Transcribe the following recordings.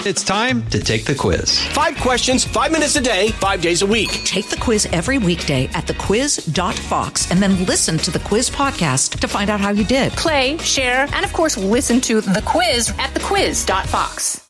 It's time to take the quiz. 5 questions, 5 minutes a day, 5 days a week. Take the quiz every weekday at thequiz.fox and then listen to the quiz podcast to find out how you did. Play, share, and of course, listen to the quiz at thequiz.fox.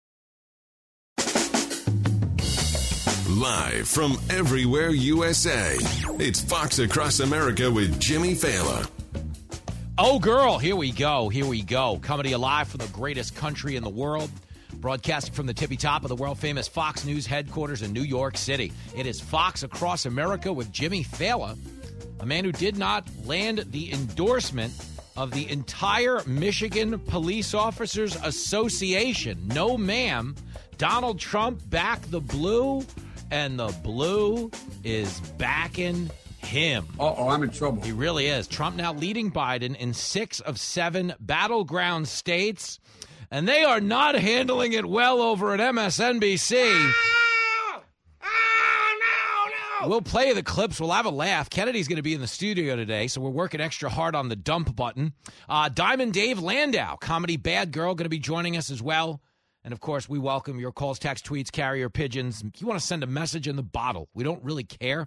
Live from everywhere USA, it's Fox Across America with Jimmy Fallon. Oh, girl, here we go. Coming to you live from the greatest country in the world, broadcasting from the tippy top of the world-famous Fox News headquarters in New York City. It is Fox Across America with Jimmy Fallon, a man who did not land the endorsement of the entire Michigan Police Officers Association. No, ma'am. Donald Trump backed the blue, and the blue is backing him. Uh-oh, I'm in trouble. He really is. Trump now leading Biden in 6 of 7 battleground states, and they are not handling it well over at MSNBC. No. We'll play the clips. We'll have a laugh. Kennedy's going to be in the studio today, so we're working extra hard on the dump button. Diamond Dave Landau, comedy Bad Girl, going to be joining us as well. And, of course, we welcome your calls, texts, tweets, carrier pigeons. If you want to send a message in the bottle, we don't really care.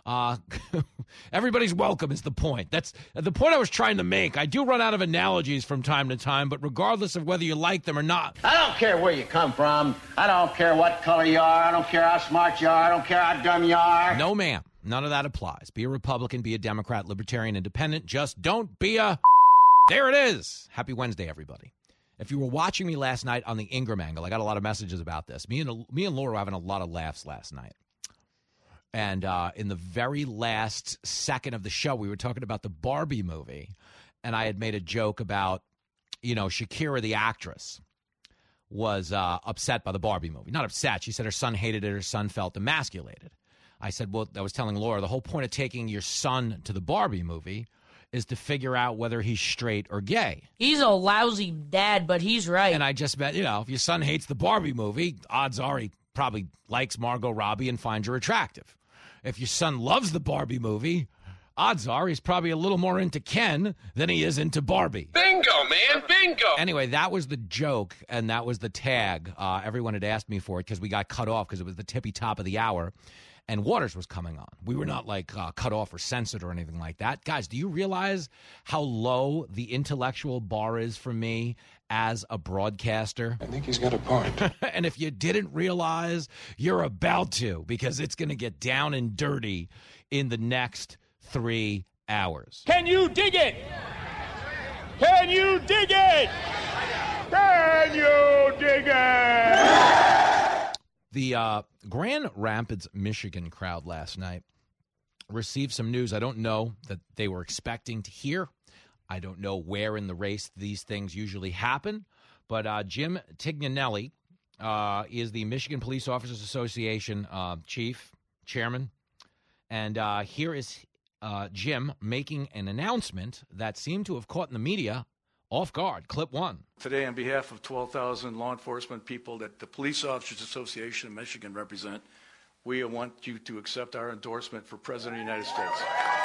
Everybody's welcome is the point. That's the point I was trying to make. I do run out of analogies from time to time, but regardless of whether you like them or not. I don't care where you come from. I don't care what color you are. I don't care how smart you are. I don't care how dumb you are. No, ma'am. None of that applies. Be a Republican, be a Democrat, Libertarian, Independent. Just don't be a... There it is. Happy Wednesday, everybody. If you were watching me last night on the Ingram angle, I got a lot of messages about this. Me and Laura were having a lot of laughs last night. And in the very last second of the show, we were talking about the Barbie movie. And I had made a joke about, Shakira, the actress, was upset by the Barbie movie. Not upset. She said her son hated it. Her son felt emasculated. I said, well, I was telling Laura, the whole point of taking your son to the Barbie movie is to figure out whether he's straight or gay. He's a lousy dad, but he's right. And I just bet, if your son hates the Barbie movie, odds are he probably likes Margot Robbie and finds her attractive. If your son loves the Barbie movie, odds are he's probably a little more into Ken than he is into Barbie. Bingo, man, bingo. Anyway, that was the joke, and that was the tag. Everyone had asked me for it because we got cut off because it was the tippy top of the hour. And Waters was coming on. We were not cut off or censored or anything like that. Guys, do you realize how low the intellectual bar is for me as a broadcaster? I think he's got a point. And if you didn't realize, you're about to, because it's going to get down and dirty in the next 3 hours. Can you dig it? Can you dig it? Can you dig it? The Grand Rapids, Michigan crowd last night received some news I don't know that they were expecting to hear. I don't know where in the race these things usually happen, but Jim Tignanelli is the Michigan Police Officers Association chairman, and here is Jim making an announcement that seemed to have caught in the media off guard. Clip 1. Today, on behalf of 12,000 law enforcement people that the Police Officers Association of Michigan represent, we want you to accept our endorsement for President of the United States.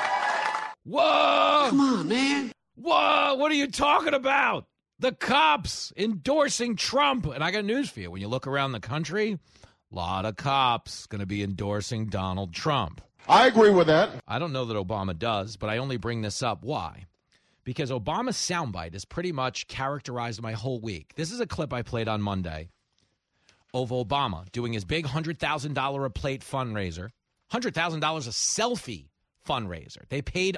Whoa! Come on, man. Whoa! What are you talking about? The cops endorsing Trump. And I got news for you. When you look around the country, a lot of cops going to be endorsing Donald Trump. I agree with that. I don't know that Obama does, but I only bring this up. Why? Because Obama's soundbite has pretty much characterized my whole week. This is a clip I played on Monday of Obama doing his big $100,000 a plate fundraiser. $100,000 a selfie fundraiser. They paid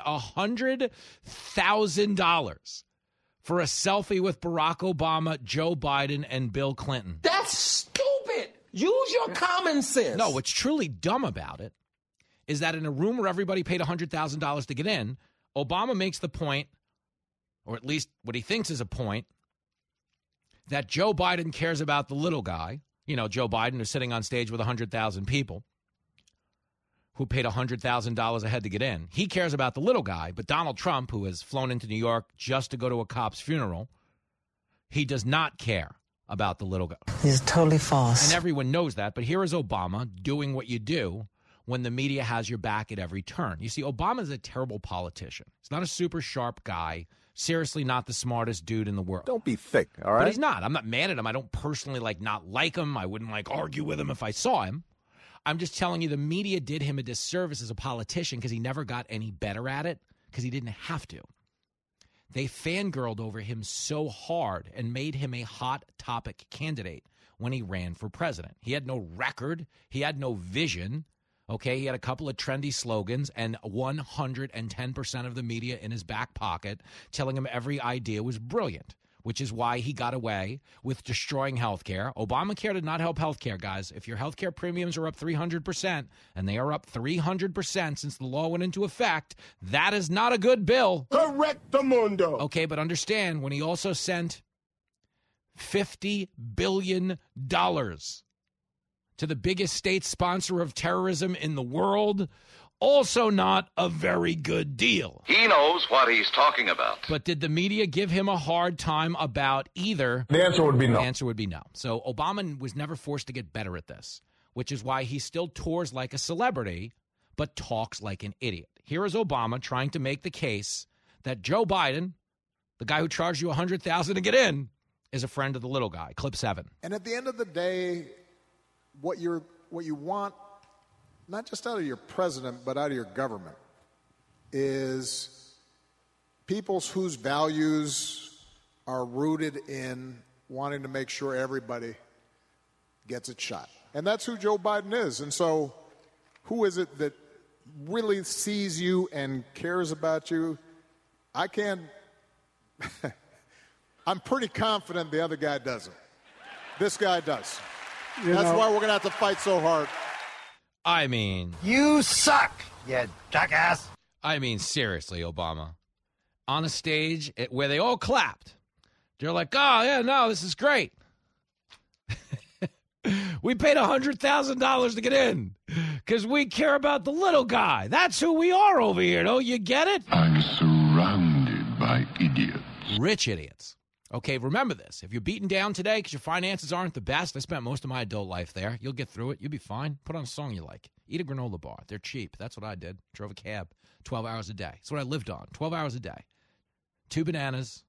$100,000 for a selfie with Barack Obama, Joe Biden, and Bill Clinton. That's stupid. Use your common sense. No, what's truly dumb about it is that in a room where everybody paid $100,000 to get in, Obama makes the point, or at least what he thinks is a point, that Joe Biden cares about the little guy. Joe Biden is sitting on stage with 100,000 people who paid $100,000 a head to get in. He cares about the little guy, but Donald Trump, who has flown into New York just to go to a cop's funeral, he does not care about the little guy. It's totally false. And everyone knows that, but here is Obama doing what you do when the media has your back at every turn. You see, Obama is a terrible politician. He's not a super sharp guy, Seriously, not the smartest dude in the world. Don't be thick, all right? But he's not. I'm not mad at him. I don't personally not like him. I wouldn't argue with him if I saw him. I'm just telling you the media did him a disservice as a politician because he never got any better at it because he didn't have to. They fangirled over him so hard and made him a hot topic candidate when he ran for president. He had no record. He had no vision. Okay, he had a couple of trendy slogans and 110% of the media in his back pocket telling him every idea was brilliant, which is why he got away with destroying health care. Obamacare did not help health care, guys. If your health care premiums are up 300%, and they are up 300% since the law went into effect, that is not a good bill. Correctamundo. Okay, but understand, when he also sent $50 billion to the biggest state sponsor of terrorism in the world, also not a very good deal. He knows what he's talking about. But did the media give him a hard time about either? The answer would be no. The answer would be no. So Obama was never forced to get better at this, which is why he still tours like a celebrity, but talks like an idiot. Here is Obama trying to make the case that Joe Biden, the guy who charged you $100,000 to get in, is a friend of the little guy. Clip 7. And at the end of the day, what you want, not just out of your president, but out of your government, is people whose values are rooted in wanting to make sure everybody gets a shot. And that's who Joe Biden is. And so who is it that really sees you and cares about you? I can't I'm pretty confident the other guy doesn't. This guy does. That's why we're going to have to fight so hard. I mean, You suck, you jackass. I mean, seriously, Obama. On a stage where they all clapped. They're like, oh, yeah, no, this is great. We paid $100,000 to get in because we care about the little guy. That's who we are over here. Don't you get it? I'm surrounded by idiots. Rich idiots. Okay, remember this. If you're beaten down today because your finances aren't the best, I spent most of my adult life there. You'll get through it. You'll be fine. Put on a song you like. Eat a granola bar. They're cheap. That's what I did. Drove a cab 12 hours a day. That's what I lived on, 12 hours a day. 2 bananas,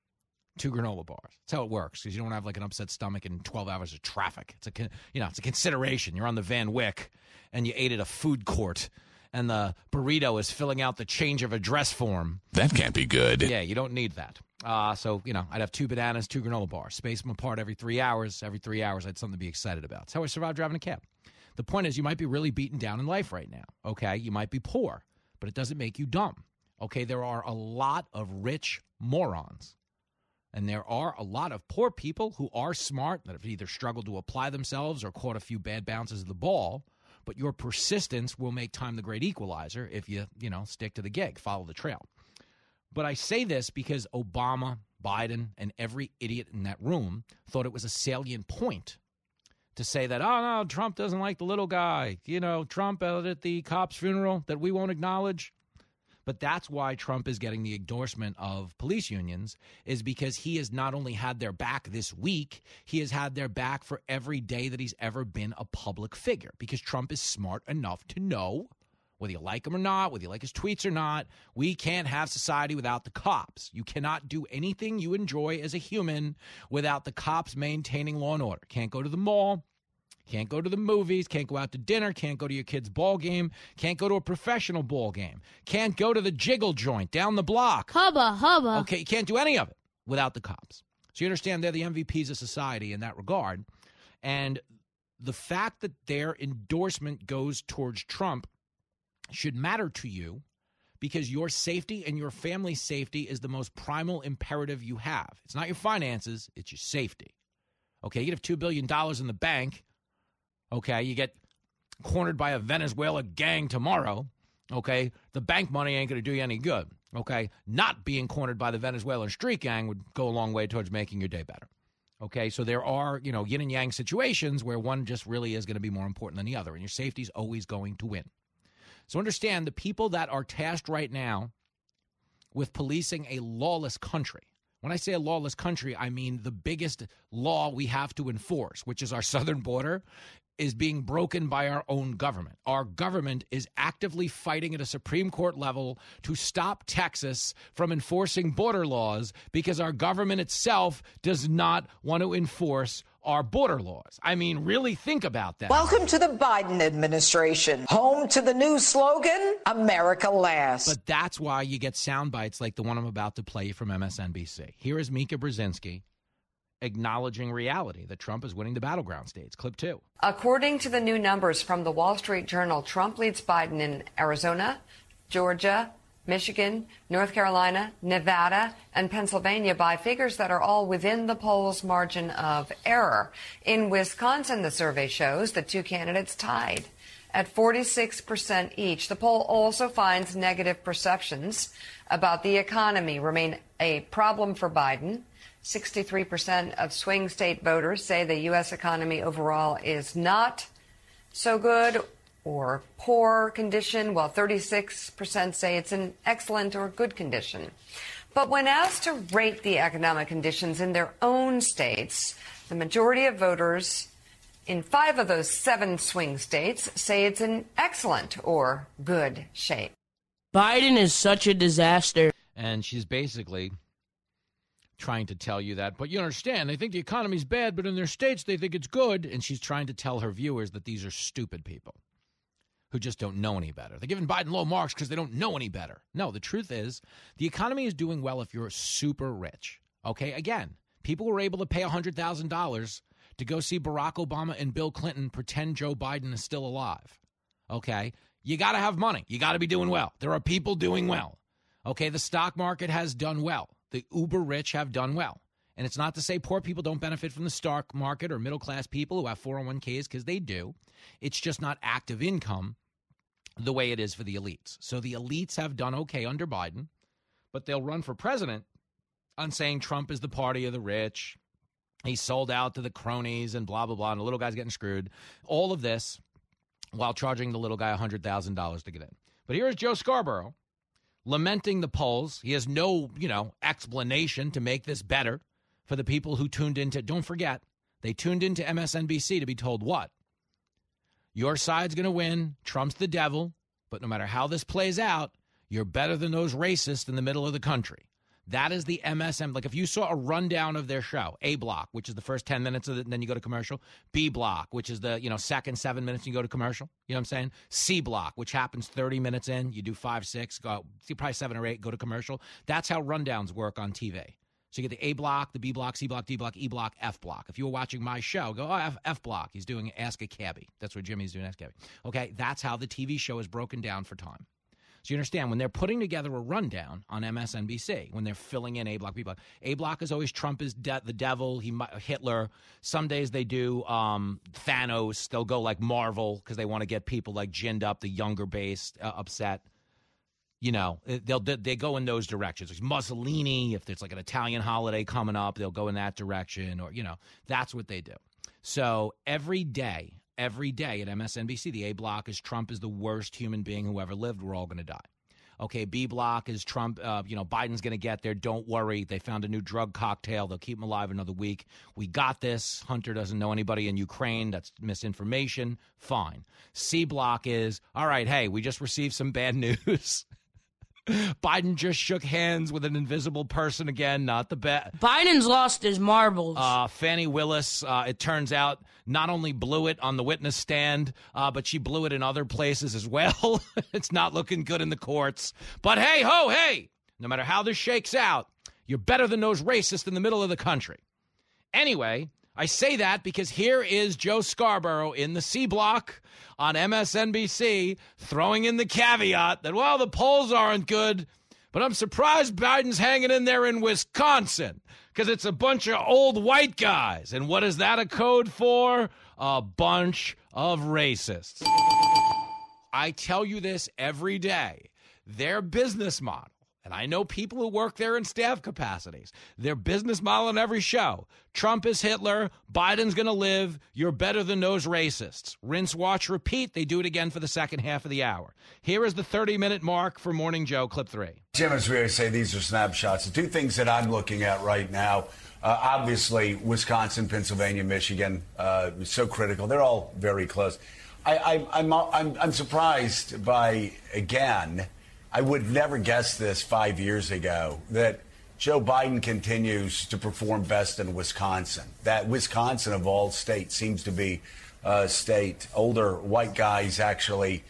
2 granola bars. That's how it works because you don't have an upset stomach and 12 hours of traffic. It's a consideration. You're on the Van Wyck and you ate at a food court and the burrito is filling out the change of address form. That can't be good. Yeah, you don't need that. So, I'd have 2 bananas, 2 granola bars, space them apart every 3 hours. Every 3 hours, I had something to be excited about. That's how I survived driving a cab. The point is, you might be really beaten down in life right now, okay? You might be poor, but it doesn't make you dumb, okay? There are a lot of rich morons, and there are a lot of poor people who are smart that have either struggled to apply themselves or caught a few bad bounces of the ball, but your persistence will make time the great equalizer if you, stick to the gig, follow the trail. But I say this because Obama, Biden, and every idiot in that room thought it was a salient point to say that, oh, no, Trump doesn't like the little guy. Trump out at the cop's funeral that we won't acknowledge. But that's why Trump is getting the endorsement of police unions, is because he has not only had their back this week, he has had their back for every day that he's ever been a public figure, because Trump is smart enough to know, whether you like him or not, whether you like his tweets or not, we can't have society without the cops. You cannot do anything you enjoy as a human without the cops maintaining law and order. Can't go to the mall, can't go to the movies, can't go out to dinner, can't go to your kid's ball game, can't go to a professional ball game, can't go to the jiggle joint down the block. Hubba, hubba. Okay, you can't do any of it without the cops. So you understand they're the MVPs of society in that regard. And the fact that their endorsement goes towards Trump should matter to you because your safety and your family's safety is the most primal imperative you have. It's not your finances, it's your safety. Okay, you have $2 billion in the bank. Okay, you get cornered by a Venezuela gang tomorrow. Okay, the bank money ain't going to do you any good. Okay, not being cornered by the Venezuelan street gang would go a long way towards making your day better. Okay, so there are, yin and yang situations where one just really is going to be more important than the other, and your safety is always going to win. So understand the people that are tasked right now with policing a lawless country. When I say a lawless country, I mean the biggest law we have to enforce, which is our southern border, is being broken by our own government. Our government is actively fighting at a Supreme Court level to stop Texas from enforcing border laws because our government itself does not want to enforce our border laws. I mean, really think about that. Welcome to the Biden administration, home to the new slogan, America Last. But that's why you get sound bites like the one I'm about to play from MSNBC. Here is Mika Brzezinski acknowledging reality that Trump is winning the battleground states. Clip 2. According to the new numbers from the Wall Street Journal, Trump leads Biden in Arizona, Georgia, Michigan, North Carolina, Nevada, and Pennsylvania by figures that are all within the poll's margin of error. In Wisconsin, the survey shows the two candidates tied at 46% each. The poll also finds negative perceptions about the economy remain a problem for Biden. 63% of swing state voters say the U.S. economy overall is not so good or poor condition, while 36% say it's in excellent or good condition. But when asked to rate the economic conditions in their own states, the majority of voters in 5 of those 7 swing states say it's in excellent or good shape. Biden is such a disaster. And she's basically trying to tell you that, but you understand, they think the economy's bad, but in their states they think it's good. And she's trying to tell her viewers that these are stupid people who just don't know any better. They're giving Biden low marks because they don't know any better. No, the truth is the economy is doing well if you're super rich. Okay, again, people were able to pay $100,000 to go see Barack Obama and Bill Clinton pretend Joe Biden is still alive. Okay, you got to have money. You got to be doing well. There are people doing well. Okay, the stock market has done well. The uber rich have done well. And it's not to say poor people don't benefit from the stock market or middle-class people who have 401ks, because they do. It's just not active income the way it is for the elites. So the elites have done okay under Biden, but they'll run for president on saying Trump is the party of the rich. He sold out to the cronies and blah, blah, blah, and the little guy's getting screwed. All of this while charging the little guy $100,000 to get in. But here is Joe Scarborough lamenting the polls. He has no, explanation to make this better for the people who tuned into. Don't forget, they tuned into MSNBC to be told what? Your side's going to win. Trump's the devil. But no matter how this plays out, you're better than those racists in the middle of the country. That is the MSM. Like if you saw a rundown of their show, A Block, which is the first 10 minutes of it, and then you go to commercial. B Block, which is the, second 7 minutes and you go to commercial. You know what I'm saying? C Block, which happens 30 minutes in. You do 5, 6, go probably 7 or 8, go to commercial. That's how rundowns work on TV. So you get the A Block, the B Block, C Block, D Block, E Block, F Block. If you were watching my show, go, F Block. He's doing Ask a Cabbie. That's what Jimmy's doing, Ask a Cabbie. Okay, that's how the TV show is broken down for time. So you understand, when they're putting together a rundown on MSNBC, when they're filling in A Block, B Block, A Block is always Trump is the devil, Hitler. Some days they do Thanos. They'll go like Marvel because they want to get people like ginned up, the younger base, upset. They go in those directions. There's Mussolini. If there's like an Italian holiday coming up, they'll go in that direction, or that's what they do. So every day at MSNBC, the A Block is Trump is the worst human being who ever lived. We're all going to die. Okay, B Block is Trump. Biden's going to get there. Don't worry. They found a new drug cocktail. They'll keep him alive another week. We got this. Hunter doesn't know anybody in Ukraine. That's misinformation. Fine. C Block is, all right, hey, we just received some bad news. Biden just shook hands with an invisible person again. Not the best. Biden's lost his marbles. Fannie Willis, it turns out, not only blew it on the witness stand, but she blew it in other places as well. It's not looking good in the courts. But hey, no matter how this shakes out, you're better than those racists in the middle of the country. Anyway, I say that because here is Joe Scarborough in the C Block on MSNBC throwing in the caveat that, well, the polls aren't good, but I'm surprised Biden's hanging in there in Wisconsin because it's a bunch of old white guys. And what is that a code for? A bunch of racists. I tell you this every day. Their business model and I know people who work there in staff capacities, their business model in every show, Trump is Hitler, Biden's going to live, you're better than those racists. Rinse, watch, repeat. They do it again for the second half of the hour. Here is the 30-minute mark for Morning Joe, clip 3. Jim, as we say, these are snapshots. The two things that I'm looking at right now, obviously, Wisconsin, Pennsylvania, Michigan, so critical. They're all very close. I'm surprised by, again, I would never guess this 5 years ago, that Joe Biden continues to perform best in Wisconsin. That Wisconsin, of all states, seems to be a state. Older white guys actually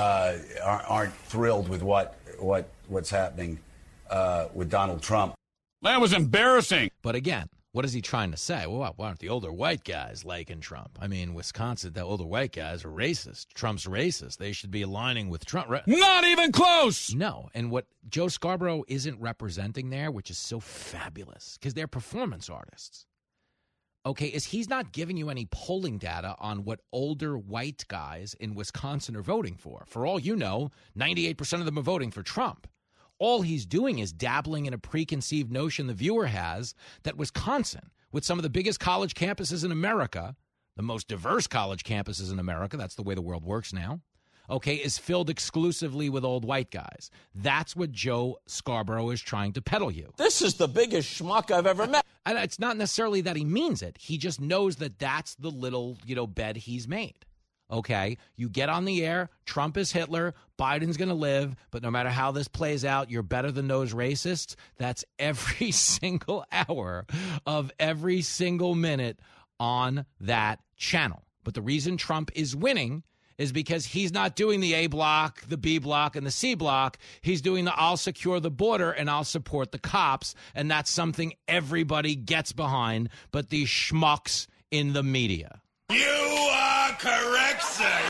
aren't thrilled with what's happening with Donald Trump. That was embarrassing. But again, what is he trying to say? Well, why aren't the older white guys liking Trump? I mean, Wisconsin, the older white guys are racist. Trump's racist. They should be aligning with Trump. Not even close. No. And what Joe Scarborough isn't representing there, which is so fabulous, because they're performance artists, okay, is he's not giving you any polling data on what older white guys in Wisconsin are voting for. For all you know, 98% of them are voting for Trump. All he's doing is dabbling in a preconceived notion the viewer has that Wisconsin, with some of the biggest college campuses in America, the most diverse college campuses in America, that's the way the world works now, okay, is filled exclusively with old white guys. That's what Joe Scarborough is trying to peddle you. This is the biggest schmuck I've ever met. And it's not necessarily that he means it. He just knows that that's the little, bed he's made. Okay, you get on the air, Trump is Hitler, Biden's going to live, but no matter how this plays out, you're better than those racists. That's every single hour of every single minute on that channel. But the reason Trump is winning is because he's not doing the A block, the B block, and the C block. He's doing the I'll secure the border and I'll support the cops, and that's something everybody gets behind, but these schmucks in the media. You are correct, sir.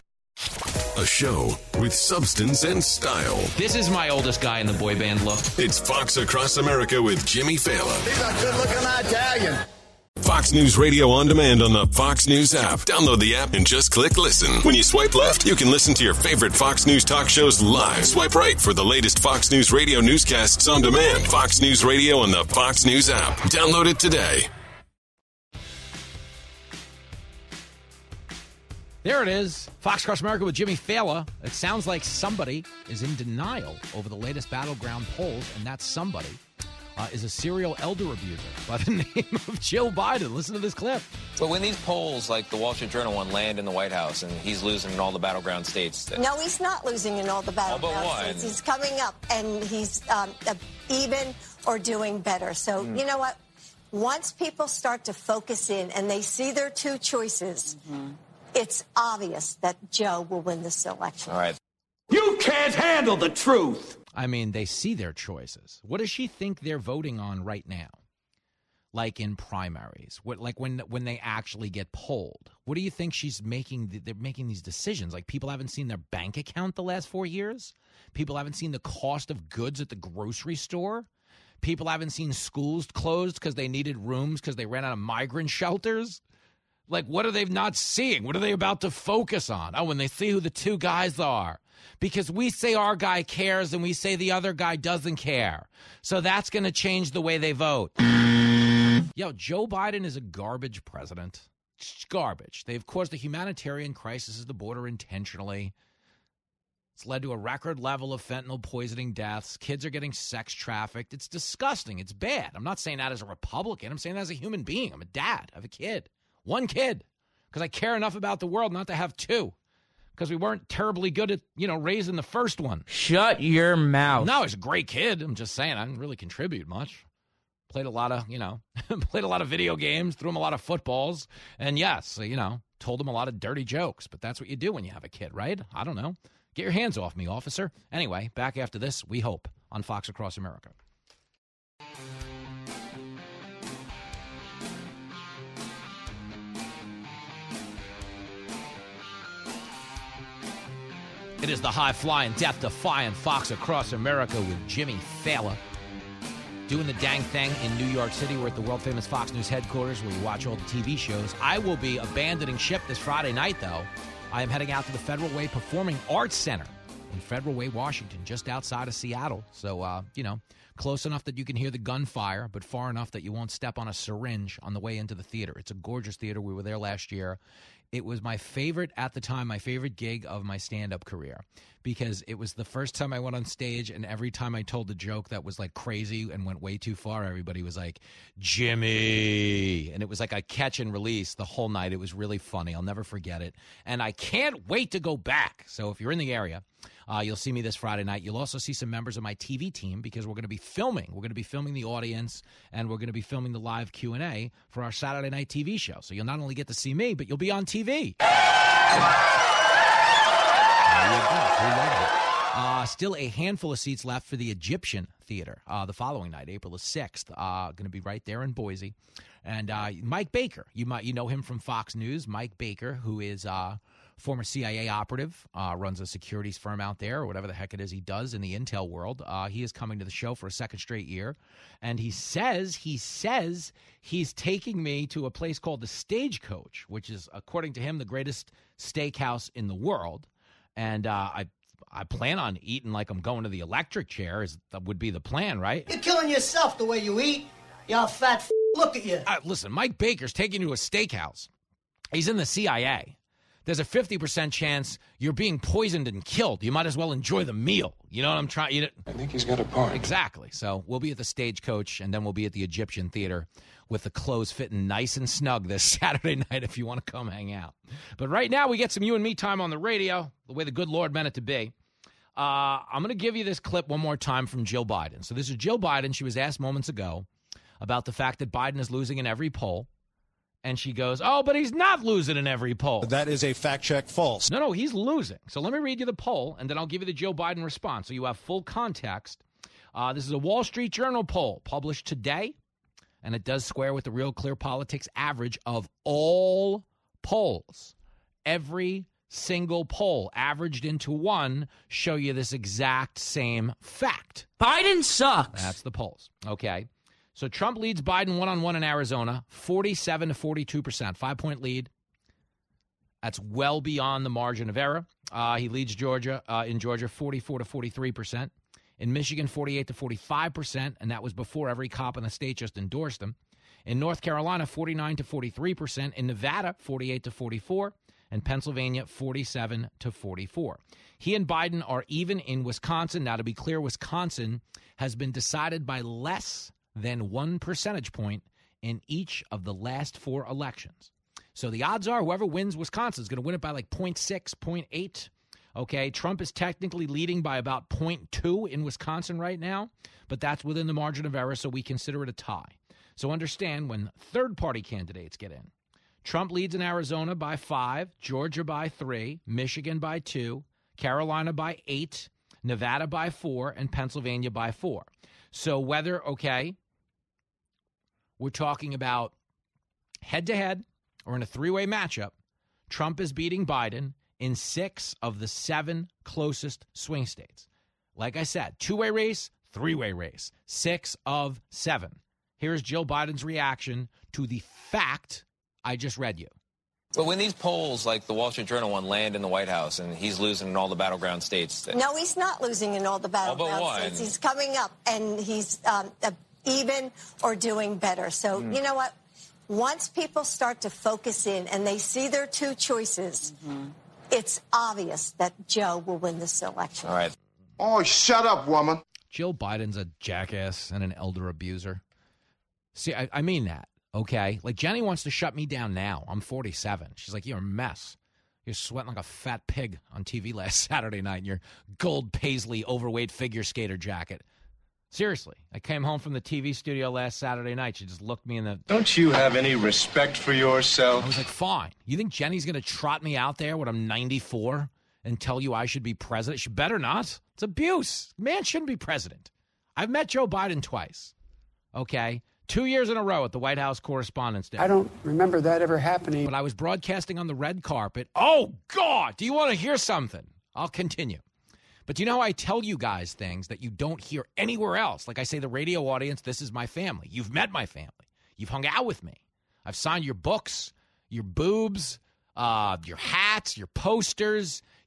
A show with substance and style. This is my oldest guy in the boy band look. It's Fox Across America with Jimmy Fallon. He's a good-looking Italian. Fox News Radio on demand on the Fox News app. Download the app and just click listen. When you swipe left, you can listen to your favorite Fox News talk shows live. Swipe right for the latest Fox News Radio newscasts on demand. Fox News Radio on the Fox News app. Download it today. There it is. Fox Across America with Jimmy Fallon. It sounds like somebody is in denial over the latest battleground polls, and that somebody is a serial elder abuser by the name of Jill Biden. Listen to this clip. But when these polls, like the Wall Street Journal one, land in the White House and he's losing in all the battleground states. No, he's not losing in all the battleground states. He's coming up, and he's even or doing better. So, you know what? Once people start to focus in and they see their two choices, it's obvious that Joe will win this election. All right. You can't handle the truth. I mean, they see their choices. What does she think they're voting on right now? Like in primaries, like when they actually get polled. What do you think she's making? They're making these decisions. Like people haven't seen their bank account the last 4 years. People haven't seen the cost of goods at the grocery store. People haven't seen schools closed because they needed rooms because they ran out of migrant shelters. Like, what are they not seeing? What are they about to focus on? Oh, when they see who the two guys are. Because we say our guy cares and we say the other guy doesn't care. So that's going to change the way they vote. Yo, Joe Biden is a garbage president. It's garbage. They've caused a humanitarian crisis at the border intentionally. It's led to a record level of fentanyl poisoning deaths. Kids are getting sex trafficked. It's disgusting. It's bad. I'm not saying that as a Republican. I'm saying that as a human being. I'm a dad. I have a kid. One kid. Because I care enough about the world not to have two. Because we weren't terribly good at, raising the first one. Shut your mouth. No, he's a great kid. I'm just saying, I didn't really contribute much. Played a lot of, played a lot of video games, threw him a lot of footballs. And yes, told him a lot of dirty jokes. But that's what you do when you have a kid, right? I don't know. Get your hands off me, officer. Anyway, back after this, we hope, on Fox Across America. It is the high-flying, death-defying Fox Across America with Jimmy Fallon. Doing the dang thing in New York City. We're at the world-famous Fox News headquarters where you watch all the TV shows. I will be abandoning ship this Friday night, though. I am heading out to the Federal Way Performing Arts Center in Federal Way, Washington, just outside of Seattle. So, close enough that you can hear the gunfire, but far enough that you won't step on a syringe on the way into the theater. It's a gorgeous theater. We were there last year. It was my favorite at the time, my favorite gig of my stand-up career, because it was the first time I went on stage, and every time I told a joke that was like crazy and went way too far, everybody was like, Jimmy. And it was like a catch and release the whole night. It was really funny. I'll never forget it. And I can't wait to go back. So if you're in the area, you'll see me this Friday night. You'll also see some members of my TV team because we're going to be filming. We're going to be filming the audience, and we're going to be filming the live Q&A for our Saturday night TV show. So you'll not only get to see me, but you'll be on TV. There you go. We love it. Still a handful of seats left for the Egyptian Theater the following night, April the 6th. Going to be right there in Boise. And Mike Baker, you know him from Fox News. Mike Baker, who is former CIA operative, runs a securities firm out there, or whatever the heck it is he does in the intel world. He is coming to the show for a second straight year. And he says he's taking me to a place called the Stagecoach, which is, according to him, the greatest steakhouse in the world. And I plan on eating like I'm going to the electric chair. That would be the plan, right? You're killing yourself the way you eat. You fat look at you. Listen, Mike Baker's taking you to a steakhouse. He's in the CIA. There's a 50% chance you're being poisoned and killed. You might as well enjoy the meal. You know what I'm trying? I think he's got a point. Exactly. So we'll be at the Stagecoach, and then we'll be at the Egyptian Theater with the clothes fitting nice and snug this Saturday night if you want to come hang out. But right now, we get some you and me time on the radio, the way the good Lord meant it to be. I'm going to give you this clip one more time from Jill Biden. So this is Jill Biden. She was asked moments ago about the fact that Biden is losing in every poll. And she goes, oh, but he's not losing in every poll. That is a fact check false. No, he's losing. So let me read you the poll, and then I'll give you the Joe Biden response so you have full context. This is a Wall Street Journal poll published today, and it does square with the Real Clear Politics average of all polls. Every single poll averaged into one show you this exact same fact. Biden sucks. That's the polls. Okay. So Trump leads Biden one-on-one in Arizona, 47 to 42%, 5-point lead. That's well beyond the margin of error. He leads Georgia, 44 to 43%. In Michigan, 48 to 45%, and that was before every cop in the state just endorsed him. In North Carolina, 49 to 43%. In Nevada, 48 to 44%. And Pennsylvania, 47 to 44%. He and Biden are even in Wisconsin. Now, to be clear, Wisconsin has been decided by less than 1 percentage point in each of the last 4 elections. So the odds are whoever wins Wisconsin is going to win it by like 0.6, 0.8. Okay, Trump is technically leading by about 0.2 in Wisconsin right now, but that's within the margin of error, so we consider it a tie. So understand when third-party candidates get in. Trump leads in Arizona by 5, Georgia by 3, Michigan by 2, Carolina by 8, Nevada by 4, and Pennsylvania by 4. So whether, we're talking about head-to-head or in a 3-way matchup, Trump is beating Biden in 6 of the 7 closest swing states. Like I said, 2-way race, 3-way race, 6 of 7. Here's Jill Biden's reaction to the fact I just read you. But when these polls, like the Wall Street Journal one, land in the White House and he's losing in all the battleground states. No, he's not losing in all the battleground states. He's coming up, and he's even or doing better. So, you know what? Once people start to focus in and they see their 2 choices, it's obvious that Joe will win this election. All right. Oh, shut up, woman. Jill Biden's a jackass and an elder abuser. See, I mean that. Okay, like Jenny wants to shut me down now. I'm 47. She's like, you're a mess. You're sweating like a fat pig on TV last Saturday night in your gold paisley overweight figure skater jacket. Seriously, I came home from the TV studio last Saturday night. She just looked me in the... Don't you have any respect for yourself? I was like, fine. You think Jenny's going to trot me out there when I'm 94 and tell you I should be president? She better not. It's abuse. Man shouldn't be president. I've met Joe Biden twice. Okay? 2 years in a row at the White House Correspondents' Day. I don't remember that ever happening. But I was broadcasting on the red carpet. Oh, God! Do you want to hear something? I'll continue. But you know how I tell you guys things that you don't hear anywhere else? Like I say, the radio audience, this is my family. You've met my family. You've hung out with me. I've signed your books, your boobs, your hats, your posters.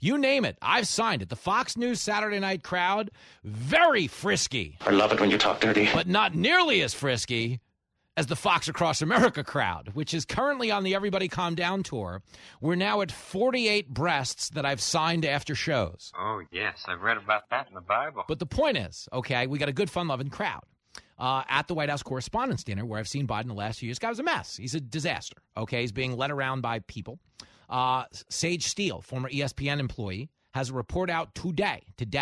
You name it. I've signed it. The Fox News Saturday night crowd, very frisky. I love it when you talk dirty. But not nearly as frisky as the Fox Across America crowd, which is currently on the Everybody Calm Down tour. We're now at 48 breasts that I've signed after shows. Oh, yes. I've read about that in the Bible. But the point is, okay, we got a good, fun-loving crowd. At the White House Correspondents' Dinner, where I've seen Biden the last few years, guy was a mess. He's a disaster, okay? He's being led around by people. Sage Steele, former ESPN employee, has a report out today,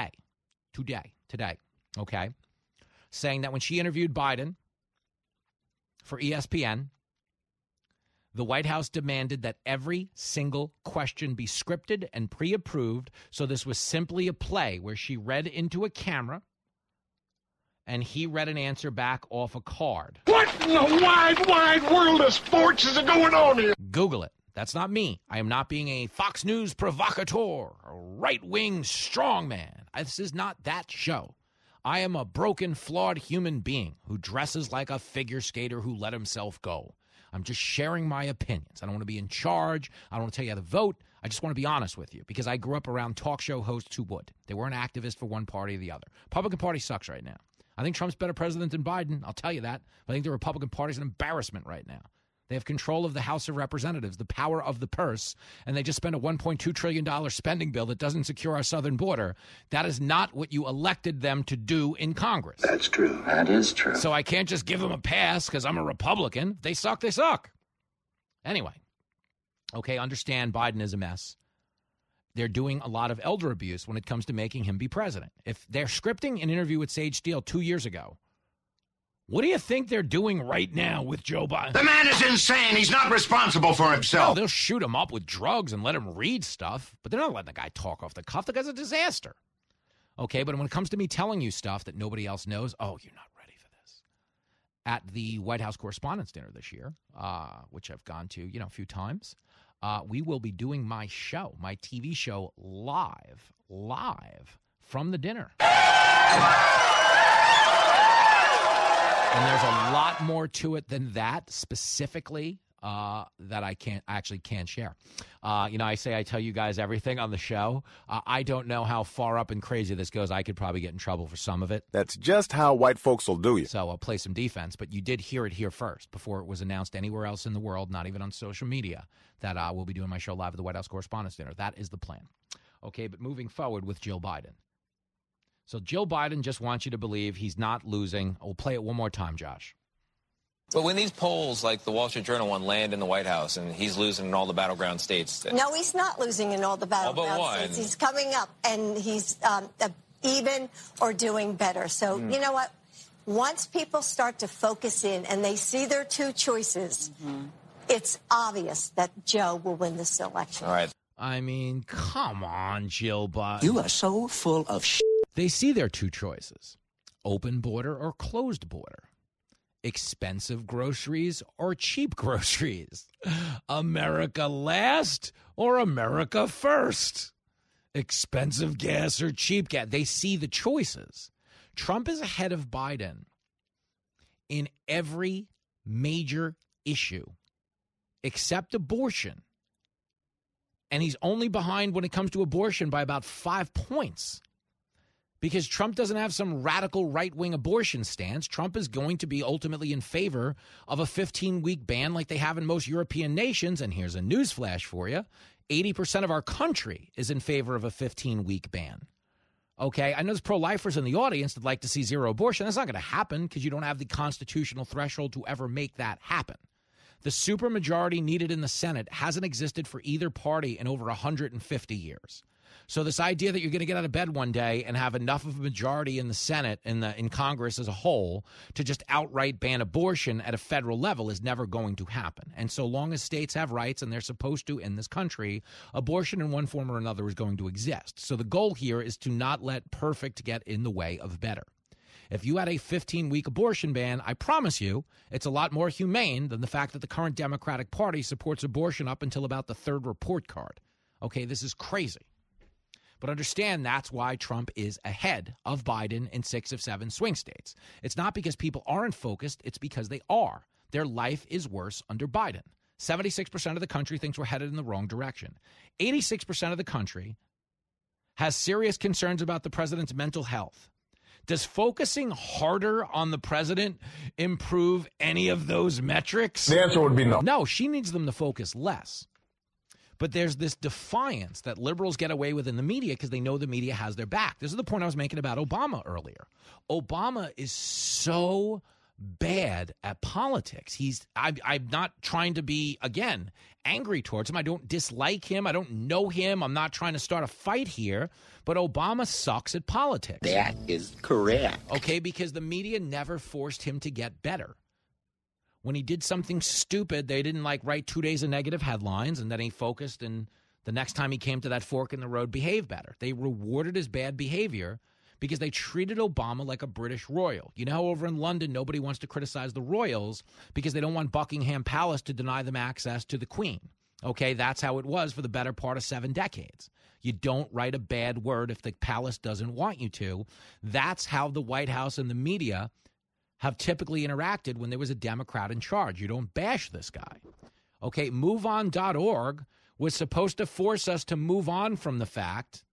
okay, saying that when she interviewed Biden for ESPN, the White House demanded that every single question be scripted and pre-approved, so this was simply a play where she read into a camera and he read an answer back off a card. What in the wide, wide world of sports is going on here? Google it. That's not me. I am not being a Fox News provocateur, a right-wing strongman. This is not that show. I am a broken, flawed human being who dresses like a figure skater who let himself go. I'm just sharing my opinions. I don't want to be in charge. I don't want to tell you how to vote. I just want to be honest with you because I grew up around talk show hosts who would. They weren't activists for one party or the other. Republican Party sucks right now. I think Trump's better president than Biden. I'll tell you that. I think the Republican Party's an embarrassment right now. They have control of the House of Representatives, the power of the purse, and they just spent a $1.2 trillion spending bill that doesn't secure our southern border. That is not what you elected them to do in Congress. That's true. That is true. So I can't just give them a pass because I'm a Republican. If they suck, they suck. Anyway, okay, understand Biden is a mess. They're doing a lot of elder abuse when it comes to making him be president. If they're scripting an interview with Sage Steele 2 years ago, what do you think they're doing right now with Joe Biden? The man is insane. He's not responsible for himself. No, they'll shoot him up with drugs and let him read stuff, but they're not letting the guy talk off the cuff. The guy's a disaster. Okay, but when it comes to me telling you stuff that nobody else knows, oh, you're not ready for this. At the White House Correspondents' Dinner this year, which I've gone to, a few times, we will be doing my show, my TV show, live from the dinner. And there's a lot more to it than that specifically that I can't share. I say I tell you guys everything on the show. I don't know how far up and crazy this goes. I could probably get in trouble for some of it. That's just how white folks will do you. So I'll play some defense, but you did hear it here first before it was announced anywhere else in the world, not even on social media, that we'll be doing my show live at the White House Correspondents' Dinner. That is the plan. Okay, but moving forward with Jill Biden. So Jill Biden just wants you to believe he's not losing. We'll play it one more time, Josh. But when these polls, like the Wall Street Journal one, land in the White House and he's losing in all the battleground states. No, he's not losing in all the battleground states. He's coming up, and he's even or doing better. So, you know what? Once people start to focus in and they see their two choices, it's obvious that Joe will win this election. All right. I mean, come on, Jill Biden. You are so full of shit. They see their two choices, open border or closed border, expensive groceries or cheap groceries, America last or America first, expensive gas or cheap gas. They see the choices. Trump is ahead of Biden in every major issue except abortion. And he's only behind when it comes to abortion by about 5 points. Because Trump doesn't have some radical right-wing abortion stance. Trump is going to be ultimately in favor of a 15-week ban like they have in most European nations. And here's a newsflash for you. 80% of our country is in favor of a 15-week ban. Okay, I know there's pro-lifers in the audience that like to see zero abortion. That's not going to happen because you don't have the constitutional threshold to ever make that happen. The supermajority needed in the Senate hasn't existed for either party in over 150 years. So this idea that you're going to get out of bed one day and have enough of a majority in the Senate and in Congress as a whole to just outright ban abortion at a federal level is never going to happen. And so long as states have rights, and they're supposed to in this country, abortion in one form or another is going to exist. So the goal here is to not let perfect get in the way of better. If you had a 15-week abortion ban, I promise you it's a lot more humane than the fact that the current Democratic Party supports abortion up until about the third report card. Okay, this is crazy. But understand that's why Trump is ahead of Biden in 6 of 7 swing states. It's not because people aren't focused. It's because they are. Their life is worse under Biden. 76% of the country thinks we're headed in the wrong direction. 86% of the country has serious concerns about the president's mental health. Does focusing harder on the president improve any of those metrics? The answer would be no. No, she needs them to focus less. But there's this defiance that liberals get away with in the media because they know the media has their back. This is the point I was making about Obama earlier. Obama is so bad at politics. I'm not trying to be, again, angry towards him. I don't dislike him. I don't know him. I'm not trying to start a fight here. But Obama sucks at politics. That is correct. Okay, because the media never forced him to get better. When he did something stupid, they didn't write 2 days of negative headlines, and then he focused, and the next time he came to that fork in the road, behave better. They rewarded his bad behavior because they treated Obama like a British royal. You know how over in London, nobody wants to criticize the royals because they don't want Buckingham Palace to deny them access to the Queen. Okay, that's how it was for the better part of 7 decades. You don't write a bad word if the palace doesn't want you to. That's how the White House and the media have typically interacted when there was a Democrat in charge. You don't bash this guy. Okay, MoveOn.org was supposed to force us to move on from the fact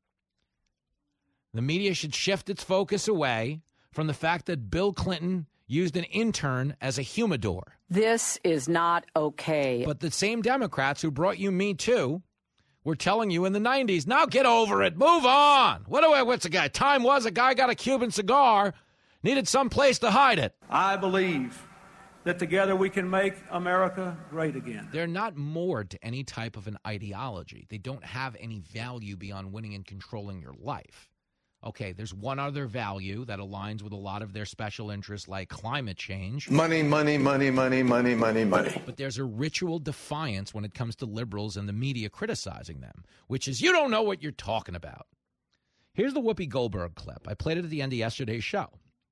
the media should shift its focus away from the fact that Bill Clinton used an intern as a humidor. This is not okay. But the same Democrats who brought you Me Too were telling you in the 90s, now get over it, move on. What's the guy? Time was a guy got a Cuban cigar, needed some place to hide it. I believe that together we can make America great again. They're not moored to any type of an ideology. They don't have any value beyond winning and controlling your life. Okay, there's one other value that aligns with a lot of their special interests like climate change. Money, money, money, money, money, money, money. But there's a ritual defiance when it comes to liberals and the media criticizing them, which is you don't know what you're talking about. Here's the Whoopi Goldberg clip. I played it at the end of yesterday's show.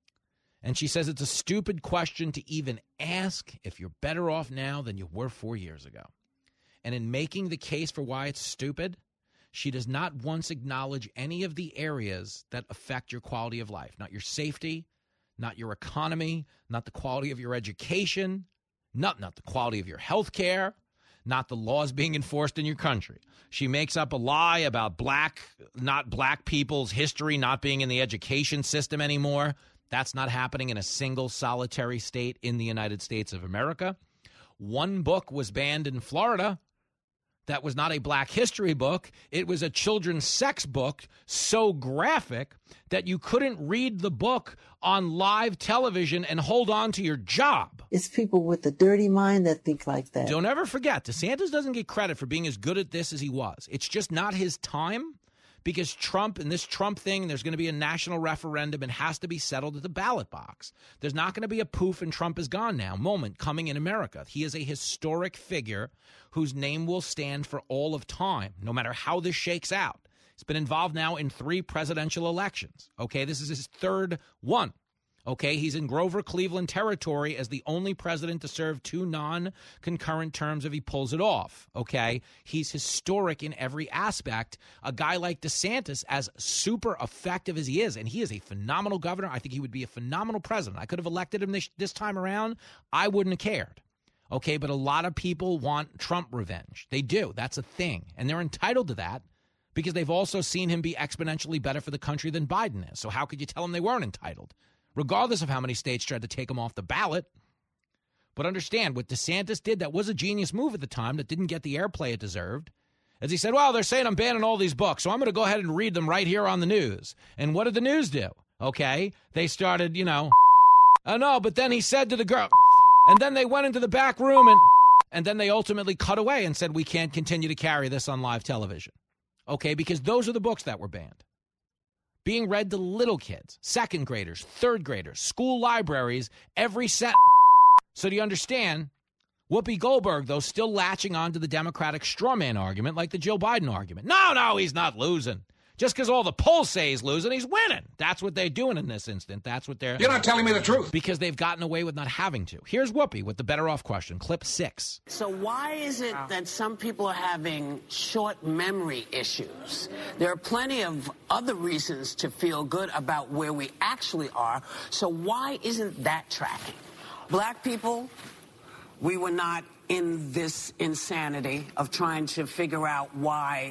And she says it's a stupid question to even ask if you're better off now than you were 4 years ago. And in making the case for why it's stupid, she does not once acknowledge any of the areas that affect your quality of life, not your safety, not your economy, not the quality of your education, not the quality of your health care, not the laws being enforced in your country. She makes up a lie about not black people's history not being in the education system anymore. That's not happening in a single solitary state in the United States of America. One book was banned in Florida that was not a black history book. It was a children's sex book so graphic that you couldn't read the book on live television and hold on to your job. It's people with a dirty mind that think like that. Don't ever forget, DeSantis doesn't get credit for being as good at this as he was. It's just not his time. Because Trump and this Trump thing, there's going to be a national referendum and has to be settled at the ballot box. There's not going to be a poof and Trump is gone now moment coming in America. He is a historic figure whose name will stand for all of time, no matter how this shakes out. He's been involved now in 3 presidential elections. Okay, this is his 3rd one. Okay, he's in Grover Cleveland territory as the only president to serve 2 non-concurrent terms if he pulls it off. Okay, he's historic in every aspect. A guy like DeSantis, as super effective as he is, and he is a phenomenal governor. I think he would be a phenomenal president. I could have elected him this time around. I wouldn't have cared. Okay, but a lot of people want Trump revenge. They do. That's a thing, and they're entitled to that because they've also seen him be exponentially better for the country than Biden is. So how could you tell them they weren't entitled? Regardless of how many states tried to take him off the ballot. But understand, what DeSantis did, that was a genius move at the time that didn't get the airplay it deserved. As he said, well, they're saying I'm banning all these books, so I'm going to go ahead and read them right here on the news. And what did the news do? Okay, they started, oh no, but then he said to the girl, and then they went into the back room, and then they ultimately cut away and said, we can't continue to carry this on live television. Okay, because those are the books that were banned. Being read to little kids, 2nd graders, 3rd graders, school libraries, every sentence. So do you understand? Whoopi Goldberg, though, still latching on to the Democratic straw man argument like the Joe Biden argument. No, he's not losing. Just because all the polls say he's losing, he's winning. That's what they're doing in this instant. That's what they're... You're not telling me the truth. Because they've gotten away with not having to. Here's Whoopi with the better off question. Clip 6. So why is it that some people are having short memory issues? There are plenty of other reasons to feel good about where we actually are. So why isn't that tracking? Black people, we were not in this insanity of trying to figure out why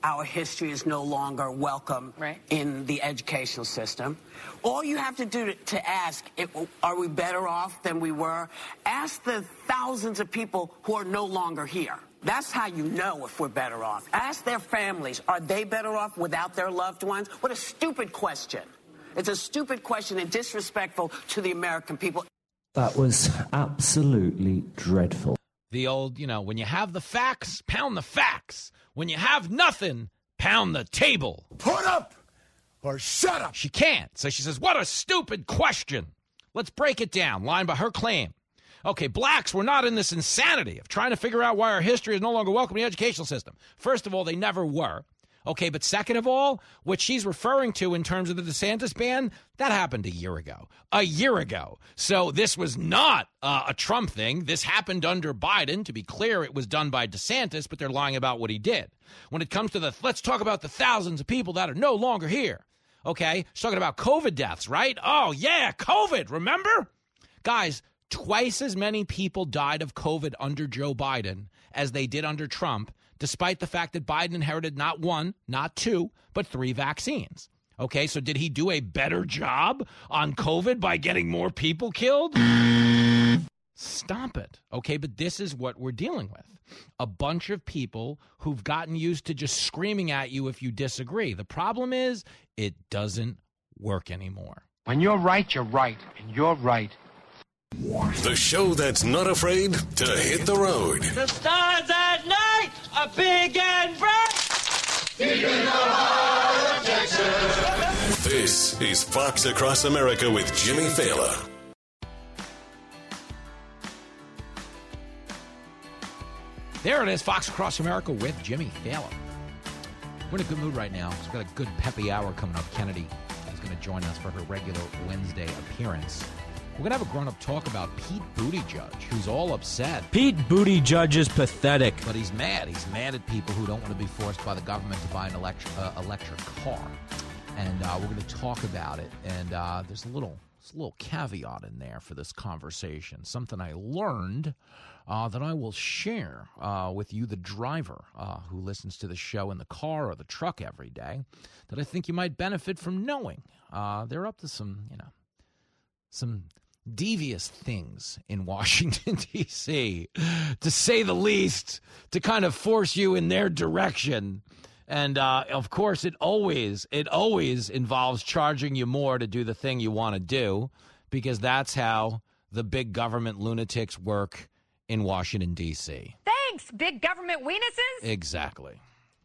our history is no longer welcome in the educational system. All you have to do to ask, are we better off than we were? Ask the thousands of people who are no longer here. That's how you know if we're better off. Ask their families, are they better off without their loved ones? What a stupid question. It's a stupid question and disrespectful to the American people. That was absolutely dreadful. The old, when you have the facts, pound the facts. When you have nothing, pound the table. Put up or shut up. She can't. So she says, what a stupid question. Let's break it down, line by her claim. Okay, blacks were not in this insanity of trying to figure out why our history is no longer welcome in the educational system. First of all, they never were. Okay, but second of all, what she's referring to in terms of the DeSantis ban, that happened a year ago. A year ago. So this was not a Trump thing. This happened under Biden. To be clear, it was done by DeSantis, but they're lying about what he did. When it comes to let's talk about the thousands of people that are no longer here. Okay, she's talking about COVID deaths, right? Oh, yeah, COVID, remember? Guys, twice as many people died of COVID under Joe Biden as they did under Trump, despite the fact that Biden inherited not one, not two, but 3 vaccines. Okay, so did he do a better job on COVID by getting more people killed? Stop it. Okay, but this is what we're dealing with. A bunch of people who've gotten used to just screaming at you if you disagree. The problem is it doesn't work anymore. When you're right, you're right, and you're right. The show that's not afraid to hit the road. The stars at night are big and bright. Deep in the heart of Texas. This is Fox Across America with Jimmy Fallon. There it is, Fox Across America with Jimmy Fallon. We're in a good mood right now. We've got a good peppy hour coming up. Kennedy is going to join us for her regular Wednesday appearance. We're going to have a grown-up talk about Pete Buttigieg, who's all upset. Pete Buttigieg is pathetic. But he's mad. He's mad at people who don't want to be forced by the government to buy an electric car. And we're going to talk about it. And there's a little caveat in there for this conversation, something I learned that I will share with you, the driver who listens to the show in the car or the truck every day, that I think you might benefit from knowing. They're up to some devious things in Washington, D.C., to say the least, to kind of force you in their direction. And, of course, it always involves charging you more to do the thing you want to do, because that's how the big government lunatics work in Washington, D.C. Thanks, big government weenuses. Exactly.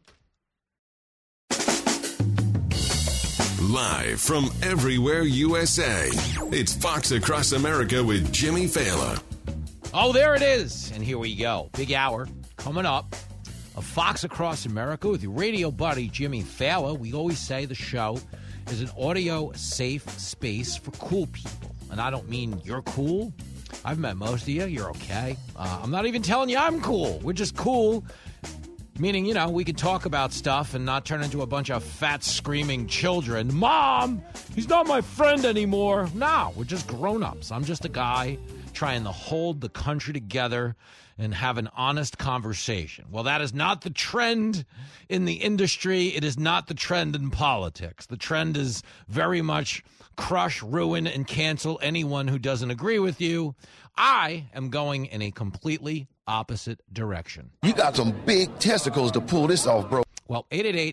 Live from everywhere USA, it's Fox Across America with Jimmy Fallon. Oh, there it is. And here we go. Big hour coming up of Fox Across America with your radio buddy, Jimmy Fallon. We always say the show is an audio-safe space for cool people. And I don't mean you're cool. I've met most of you. You're okay. I'm not even telling you I'm cool. We're just cool. Meaning, we can talk about stuff and not turn into a bunch of fat, screaming children. Mom, he's not my friend anymore. No, we're just grown-ups. I'm just a guy trying to hold the country together and have an honest conversation. Well, that is not the trend in the industry. It is not the trend in politics. The trend is very much crush, ruin, and cancel anyone who doesn't agree with you. I am going in a completely opposite direction. You got some big testicles to pull this off, bro. Well,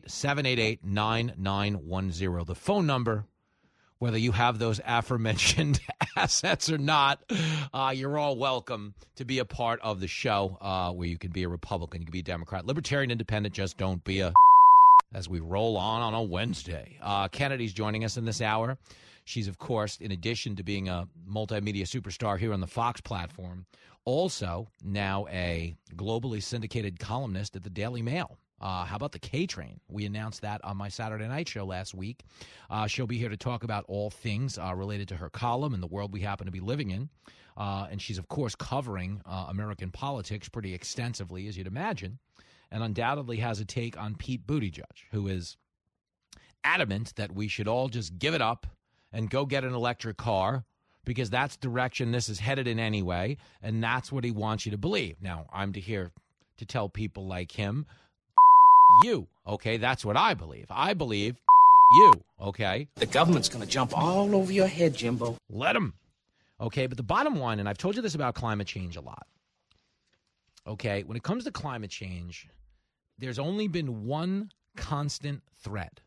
888-788-9910, the phone number. Whether you have those aforementioned assets or not, you're all welcome to be a part of the show where you can be a Republican, you can be a Democrat, Libertarian, Independent, just don't be a as we roll on a Wednesday. Kennedy's joining us in this hour. She's, of course, in addition to being a multimedia superstar here on the Fox platform, also now a globally syndicated columnist at the Daily Mail. How about the K-Train? We announced that on my Saturday night show last week. She'll be here to talk about all things related to her column and the world we happen to be living in. And she's, of course, covering American politics pretty extensively, as you'd imagine, and undoubtedly has a take on Pete Buttigieg, who is adamant that we should all just give it up and go get an electric car because that's the direction this is headed in anyway, and that's what he wants you to believe. Now, I'm here to tell people like him, you. Okay, that's what I believe. I believe you. Okay? The government's going to jump all over your head, Jimbo. Let them. Okay, but the bottom line, and I've told you this about climate change a lot. Okay, when it comes to climate change, there's only been one constant thread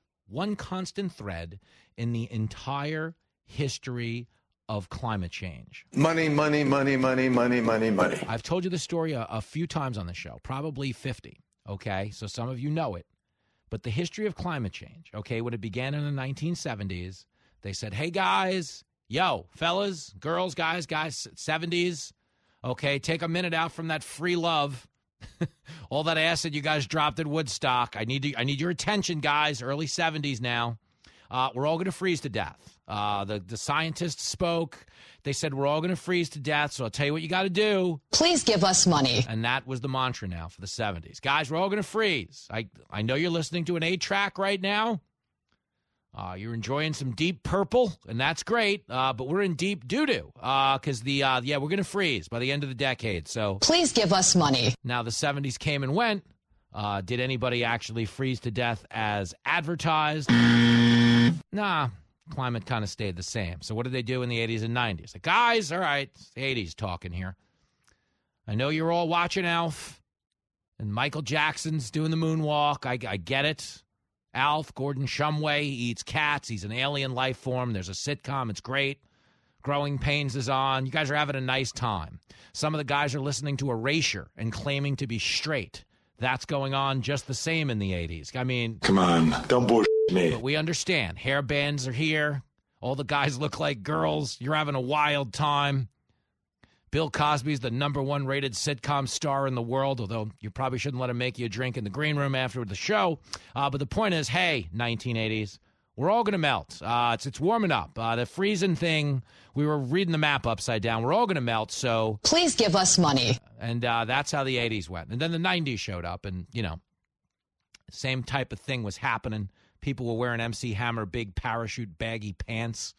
in the entire history of climate change. Money, money, money, money, money, money, money. I've told you this story a few times on the show, probably 50, okay? So some of you know it. But the history of climate change, okay, when it began in the 1970s, they said, hey, guys, yo, fellas, girls, guys, 70s, okay, take a minute out from that free love. All that acid you guys dropped at Woodstock. I need your attention, guys. Early 70s now. We're all going to freeze to death. The scientists spoke. They said we're all going to freeze to death, so I'll tell you what you got to do. Please give us money. And that was the mantra now for the 70s. Guys, we're all going to freeze. I know you're listening to an 8-track right now. You're enjoying some Deep Purple, and that's great, but we're in deep doo-doo because we're going to freeze by the end of the decade. So please give us money. Now, the 70s came and went. Did anybody actually freeze to death as advertised? Nah, climate kind of stayed the same. So what did they do in the 80s and 90s? Like, guys, all right, it's the 80s talking here. I know you're all watching Alf, and Michael Jackson's doing the moonwalk. I get it. Alf, Gordon Shumway, he eats cats. He's an alien life form. There's a sitcom. It's great. Growing Pains is on. You guys are having a nice time. Some of the guys are listening to Erasure and claiming to be straight. That's going on just the same in the 80s. I mean, come on, don't bullshit me. But we understand. Hair bands are here. All the guys look like girls. You're having a wild time. Bill Cosby's the #1 rated sitcom star in the world, although you probably shouldn't let him make you a drink in the green room after the show. But the point is, hey, 1980s, we're all going to melt. It's warming up. The freezing thing, we were reading the map upside down. We're all going to melt, so please give us money. And that's how the 80s went. And then the 90s showed up, and, same type of thing was happening. People were wearing MC Hammer big parachute baggy pants.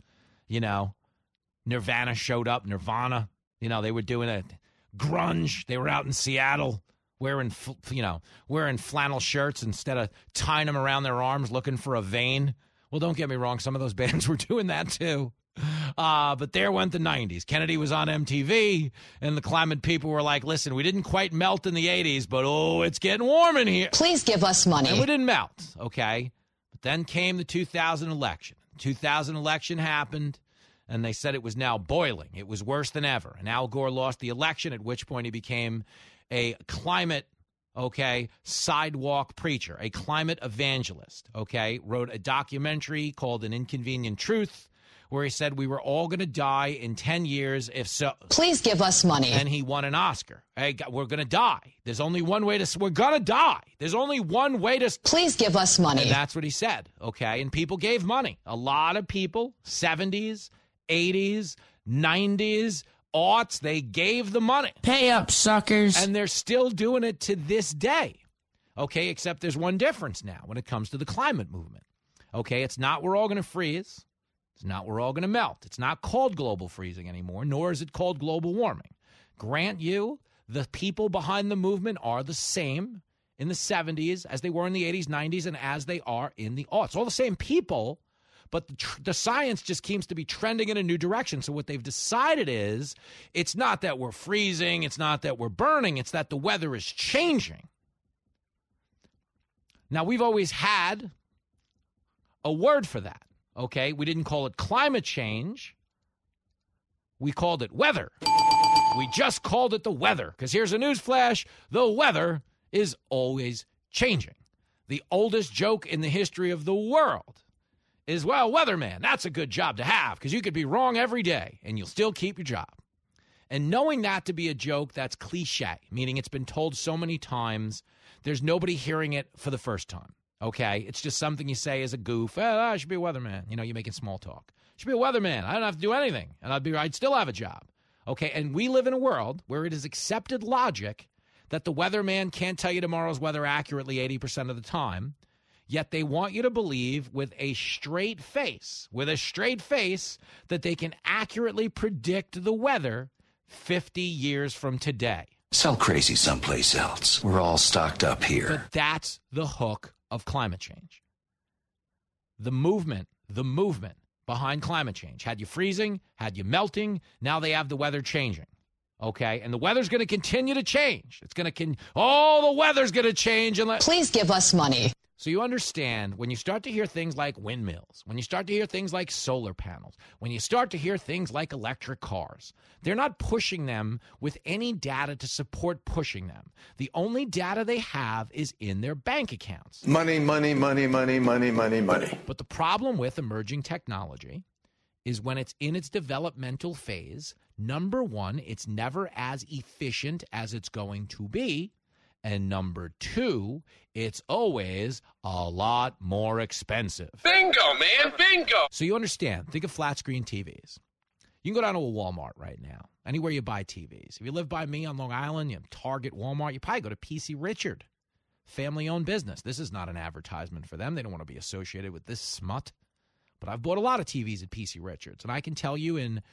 Nirvana showed up, Nirvana. They were doing a grunge. They were out in Seattle wearing flannel shirts instead of tying them around their arms looking for a vein. Well, don't get me wrong. Some of those bands were doing that too. But there went the 90s. Kennedy was on MTV, and the climate people were like, listen, we didn't quite melt in the 80s, but, it's getting warm in here. Please give us money. And we didn't melt, okay? But then came the 2000 election. 2000 election happened. And they said it was now boiling. It was worse than ever. And Al Gore lost the election, at which point he became a climate, sidewalk preacher, a climate evangelist, wrote a documentary called An Inconvenient Truth, where he said we were all going to die in 10 years if so. Please give us money. And he won an Oscar. Hey, we're going to die. There's only one way we're going to die. There's only one way to. Please give us money. And that's what he said, And people gave money. A lot of people, 70s, 80s, 90s, aughts, they gave the money. Pay up, suckers. And they're still doing it to this day. Except there's one difference now when it comes to the climate movement. It's not we're all going to freeze. It's not we're all going to melt. It's not called global freezing anymore, nor is it called global warming. Grant you, the people behind the movement are the same in the 70s as they were in the 80s, 90s, and as they are in the aughts. All the same people. But the science just seems to be trending in a new direction. So what they've decided is it's not that we're freezing, it's not that we're burning, it's that the weather is changing. Now, we've always had a word for that, We didn't call it climate change. We called it weather. We just called it the weather. Because here's a news flash. The weather is always changing. The oldest joke in the history of the world is, well, weatherman, that's a good job to have because you could be wrong every day and you'll still keep your job. And knowing that to be a joke, that's cliche, meaning it's been told so many times, there's nobody hearing it for the first time, It's just something you say as a goof. I should be a weatherman. You're making small talk. I should be a weatherman. I don't have to do anything, and I'd still have a job, And we live in a world where it is accepted logic that the weatherman can't tell you tomorrow's weather accurately 80% of the time. Yet they want you to believe with a straight face, that they can accurately predict the weather 50 years from today. Sell crazy someplace else. We're all stocked up here. But that's the hook of climate change. The movement behind climate change had you freezing, had you melting. Now they have the weather changing. Okay, and the weather's going to continue to change. It's going to the weather's going to change. Please give us money. So you understand, when you start to hear things like windmills, when you start to hear things like solar panels, when you start to hear things like electric cars, they're not pushing them with any data to support pushing them. The only data they have is in their bank accounts. Money, money, money, money, money, money, money. But the problem with emerging technology is when it's in its developmental phase, number one, it's never as efficient as it's going to be. And number two, it's always a lot more expensive. Bingo, man, bingo. So you understand, think of flat screen TVs. You can go down to a Walmart right now, anywhere you buy TVs. If you live by me on Long Island, you have Target, Walmart, you probably go to PC Richard, family-owned business. This is not an advertisement for them. They don't want to be associated with this smut. But I've bought a lot of TVs at PC Richards. And I can tell you in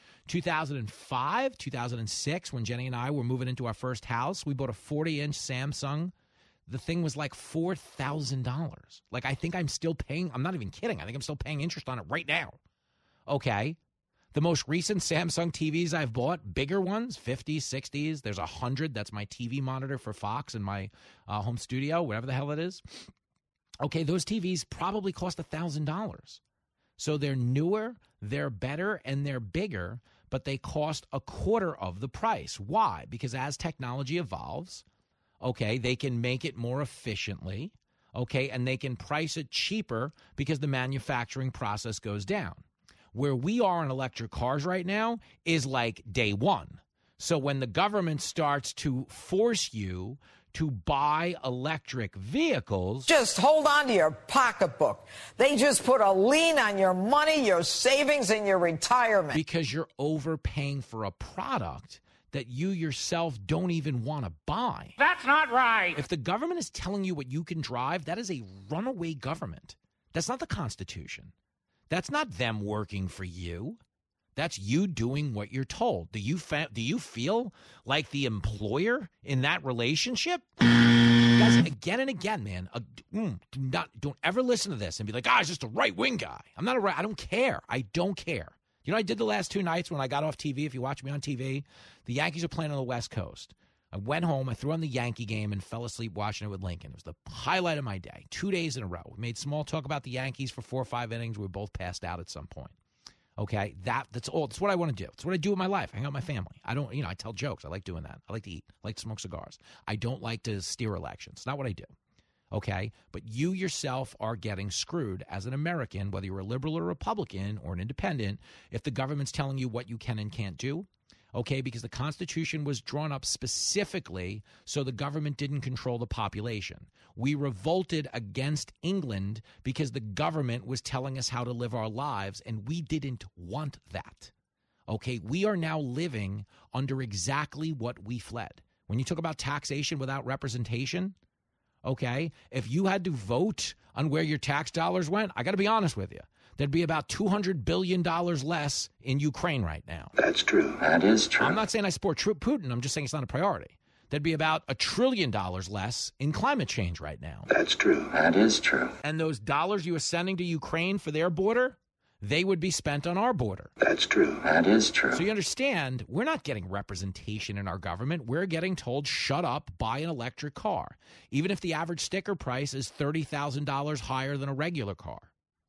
2005, 2006, when Jenny and I were moving into our first house, we bought a 40-inch Samsung. The thing was like $4,000. Like, I think I'm still paying. I'm not even kidding. I think I'm still paying interest on it right now. Okay. The most recent Samsung TVs I've bought, bigger ones, 50s, 60s. There's 100. That's my TV monitor for Fox in my home studio, whatever the hell it is. Okay, those TVs probably cost $1,000. So they're newer, they're better, and they're bigger, but they cost a quarter of the price. Why? Because as technology evolves, okay, they can make it more efficiently, okay, and they can price it cheaper because the manufacturing process goes down. Where we are in electric cars right now is like day one. So when the government starts to force you to buy electric vehicles. Just hold on to your pocketbook. They just put a lien on your money, your savings, and your retirement. Because you're overpaying for a product that you yourself don't even want to buy. That's not right. If the government is telling you what you can drive, that is a runaway government. That's not the Constitution. That's not them working for you. That's you doing what you're told. Do you feel like the employer in that relationship? Guys, again and again, man, don't ever listen to this and be like, he's just a right-wing guy. I'm not I don't care. I don't care. You know what I did the last two nights when I got off TV? If you watch me on TV, the Yankees are playing on the West Coast. I went home, I threw on the Yankee game, and fell asleep watching it with Lincoln. It was the highlight of my day. 2 days in a row. We made small talk about the Yankees for 4 or 5 innings. We were both passed out at some point. Okay, that's all. That's what I want to do. That's what I do with my life. I hang out with my family. I don't, I tell jokes. I like doing that. I like to eat. I like to smoke cigars. I don't like to steer elections. It's not what I do. Okay, but you yourself are getting screwed as an American, whether you're a liberal or a Republican or an independent, if the government's telling you what you can and can't do. Okay, because the Constitution was drawn up specifically so the government didn't control the population. We revolted against England because the government was telling us how to live our lives, and we didn't want that. Okay, we are now living under exactly what we fled. When you talk about taxation without representation, okay, if you had to vote on where your tax dollars went, I got to be honest with you. There'd be about $200 billion less in Ukraine right now. That's true. That is true. I'm not saying I support Putin. I'm just saying it's not a priority. There'd be about $1 trillion less in climate change right now. That's true. That is true. And those dollars you are sending to Ukraine for their border, they would be spent on our border. That's true. That is true. So you understand, we're not getting representation in our government. We're getting told, shut up, buy an electric car. Even if the average sticker price is $30,000 higher than a regular car.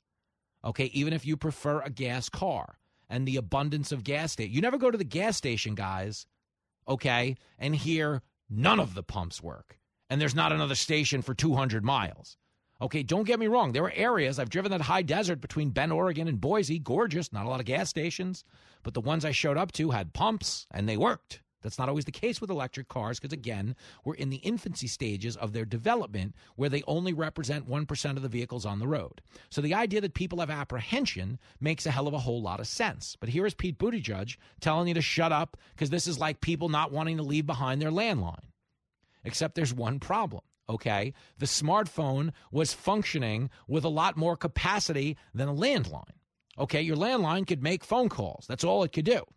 Okay, even if you prefer a gas car and the abundance of gas stations. You never go to the gas station, guys, okay, and hear none of the pumps work. And there's not another station for 200 miles. Okay, don't get me wrong. There are areas, I've driven that high desert between Bend, Oregon and Boise, gorgeous, not a lot of gas stations. But the ones I showed up to had pumps, and they worked. That's not always the case with electric cars because, again, we're in the infancy stages of their development where they only represent 1% of the vehicles on the road. So the idea that people have apprehension makes a hell of a whole lot of sense. But here is Pete Buttigieg telling you to shut up because this is like people not wanting to leave behind their landline. Except there's one problem, okay? The smartphone was functioning with a lot more capacity than a landline. Okay, your landline could make phone calls. That's all it could do.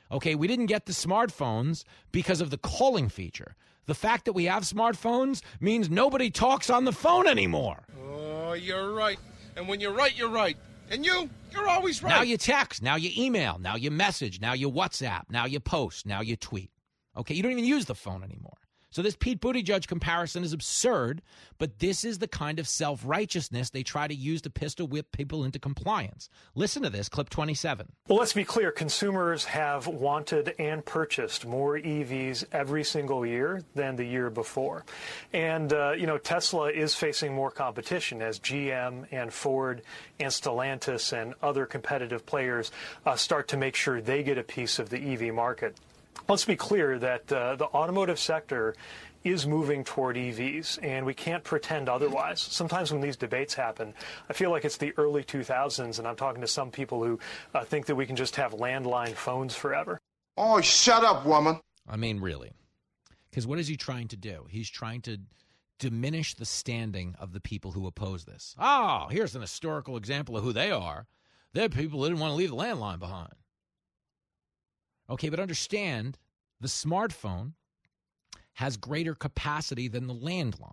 Okay, we didn't get the smartphones because of the calling feature. The fact that we have smartphones means nobody talks on the phone anymore. Oh, you're right. And when you're right, you're right. And you're always right. Now you text, now you email, now you message, now you WhatsApp, now you post, now you tweet. Okay, you don't even use the phone anymore. So this Pete Buttigieg comparison is absurd, but this is the kind of self-righteousness they try to use to pistol whip people into compliance. Listen to this, clip 27. Well, let's be clear. Consumers have wanted and purchased more EVs every single year than the year before. And, Tesla is facing more competition as GM and Ford and Stellantis and other competitive players start to make sure they get a piece of the EV market. Let's be clear that the automotive sector is moving toward EVs, and we can't pretend otherwise. Sometimes when these debates happen, I feel like it's the early 2000s, and I'm talking to some people who think that we can just have landline phones forever. Oh, shut up, woman. I mean, really. Because what is he trying to do? He's trying to diminish the standing of the people who oppose this. Oh, here's an historical example of who they are. They're people who didn't want to leave the landline behind. Okay, but understand, the smartphone has greater capacity than the landline.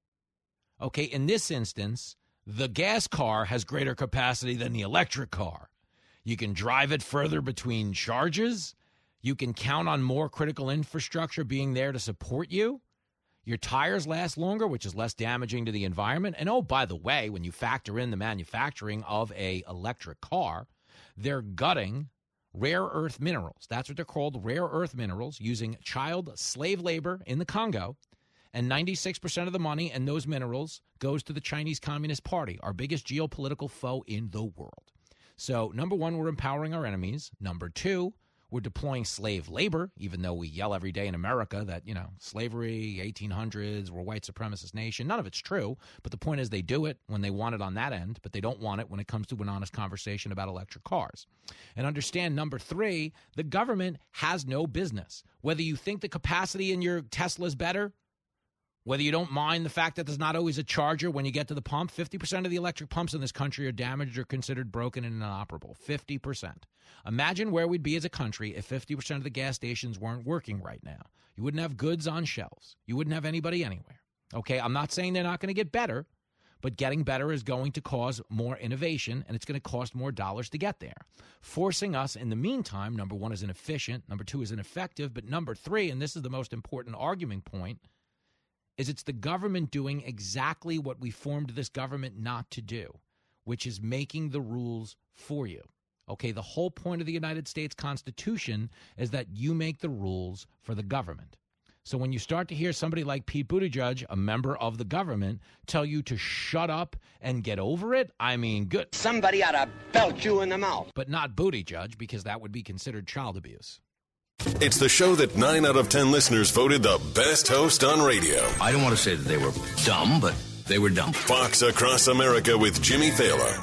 Okay, in this instance, the gas car has greater capacity than the electric car. You can drive it further between charges. You can count on more critical infrastructure being there to support you. Your tires last longer, which is less damaging to the environment. And oh, by the way, when you factor in the manufacturing of an electric car, they're gutting rare earth minerals. That's what they're called, rare earth minerals, using child slave labor in the Congo. And 96% of the money and those minerals goes to the Chinese Communist Party, our biggest geopolitical foe in the world. So, number one, we're empowering our enemies. Number two, we're deploying slave labor, even though we yell every day in America that, slavery, 1800s, we're a white supremacist nation. None of it's true. But the point is they do it when they want it on that end, but they don't want it when it comes to an honest conversation about electric cars. And understand, number three, the government has no business. Whether you think the capacity in your Tesla is better, whether you don't mind the fact that there's not always a charger when you get to the pump, 50% of the electric pumps in this country are damaged or considered broken and inoperable. 50%. Imagine where we'd be as a country if 50% of the gas stations weren't working right now. You wouldn't have goods on shelves. You wouldn't have anybody anywhere. Okay, I'm not saying they're not going to get better, but getting better is going to cause more innovation, and it's going to cost more dollars to get there. Forcing us in the meantime, number one, is inefficient. Number two, is ineffective. But number three, and this is the most important argument point, is it's the government doing exactly what we formed this government not to do, which is making the rules for you. Okay, the whole point of the United States Constitution is that you make the rules for the government. So when you start to hear somebody like Pete Buttigieg, a member of the government, tell you to shut up and get over it, I mean, good. Somebody ought to belt you in the mouth. But not Buttigieg, because that would be considered child abuse. It's the show that 9 out of 10 listeners voted the best host on radio. I don't want to say that they were dumb, but they were dumb. Fox Across America with Jimmy Thaler.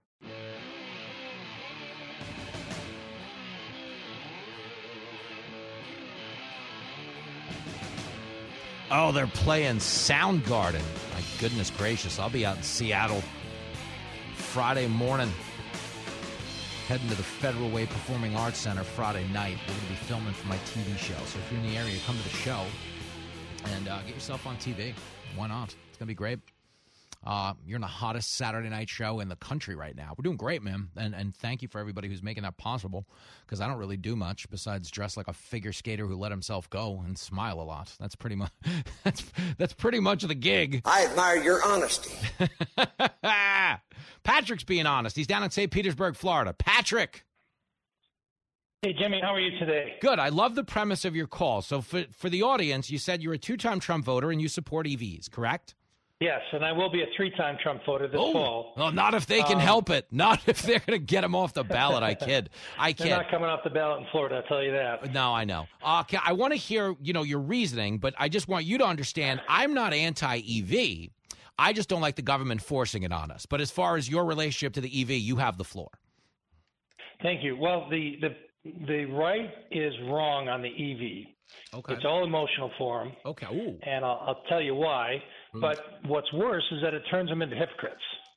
Oh, they're playing Soundgarden. My goodness gracious. I'll be out in Seattle Friday morning. Heading to the Federal Way Performing Arts Center Friday night. We're going to be filming for my TV show. So if you're in the area, come to the show and get yourself on TV. Why not? It's going to be great. You're in the hottest Saturday night show in the country right now. We're doing great, man. And thank you for everybody who's making that possible, because I don't really do much besides dress like a figure skater who let himself go and smile a lot. That's pretty much that's pretty much the gig. I admire your honesty. Patrick's being honest. He's down in St. Petersburg, Florida. Patrick. Hey, Jimmy, how are you today? Good. I love the premise of your call. So for the audience, you said you're a two-time Trump voter and you support EVs, correct? Yes, and I will be a three-time Trump voter this fall. Well, not if they can help it. Not if they're going to get him off the ballot. I kid. They're not coming off the ballot in Florida, I'll tell you that. No, I know. I want to hear, your reasoning, but I just want you to understand I'm not anti-EV. I just don't like the government forcing it on us. But as far as your relationship to the EV, you have the floor. Thank you. Well, the right is wrong on the EV. Okay. It's all emotional for them. Okay. Ooh. And I'll tell you why. But what's worse is that it turns them into hypocrites.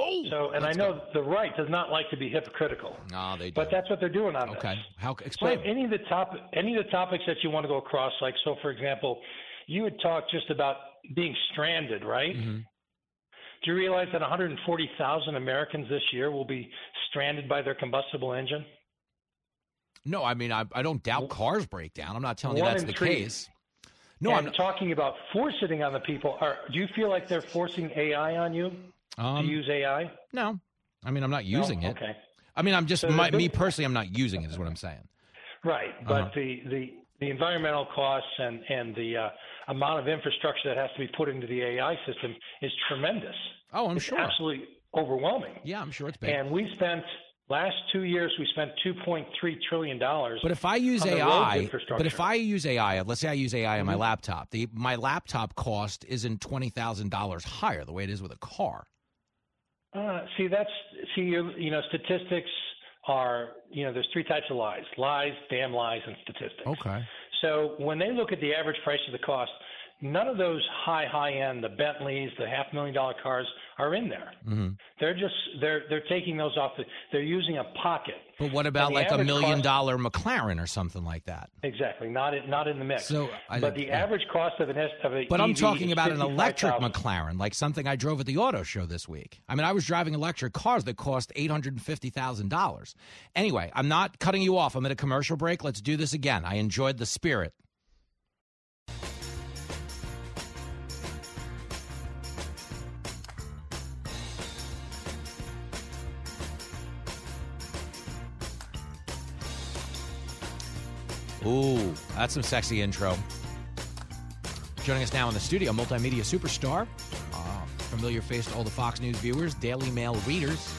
go. So, and I know the right does not like to be hypocritical. No, they do. But that's what they're doing on this. Okay. So any of the topics that you want to go across, like, so for example, you had talked just about being stranded, right? Mm-hmm. Do you realize that 140,000 Americans this year will be stranded by their combustible engine? No, I mean, I don't doubt cars break down. I'm not telling you that's the case. No, I'm talking about forcing on the people. Do you feel like they're forcing AI on you to use AI? No. I mean, I'm not using it. Okay. I mean, I'm just, me personally, I'm not using it is what I'm saying. Right. But the environmental costs and the amount of infrastructure that has to be put into the AI system is tremendous. Oh, I'm it's sure. Absolutely overwhelming. Yeah, I'm sure it's big. And last 2 years, we spent $2.3 trillion. But if I use AI, let's say I use AI on my laptop, my laptop cost isn't $20,000 higher the way it is with a car. Statistics are, there's three types of lies: lies, damn lies, and statistics. Okay. So when they look at the average price of the cost, none of those high end, the Bentleys, the $500,000 cars are in there. Mm-hmm. They're taking those off. They're using a pocket. But what about like $1 million McLaren or something like that? Exactly, not in the mix. So, the average cost of an But EV I'm talking about an electric 55,000. McLaren, like something I drove at the auto show this week. I mean, I was driving electric cars that cost $850,000. Anyway, I'm not cutting you off. I'm at a commercial break. Let's do this again. I enjoyed the spirit. Ooh, that's some sexy intro. Joining us now in the studio, multimedia superstar, familiar face to all the Fox News viewers, Daily Mail readers.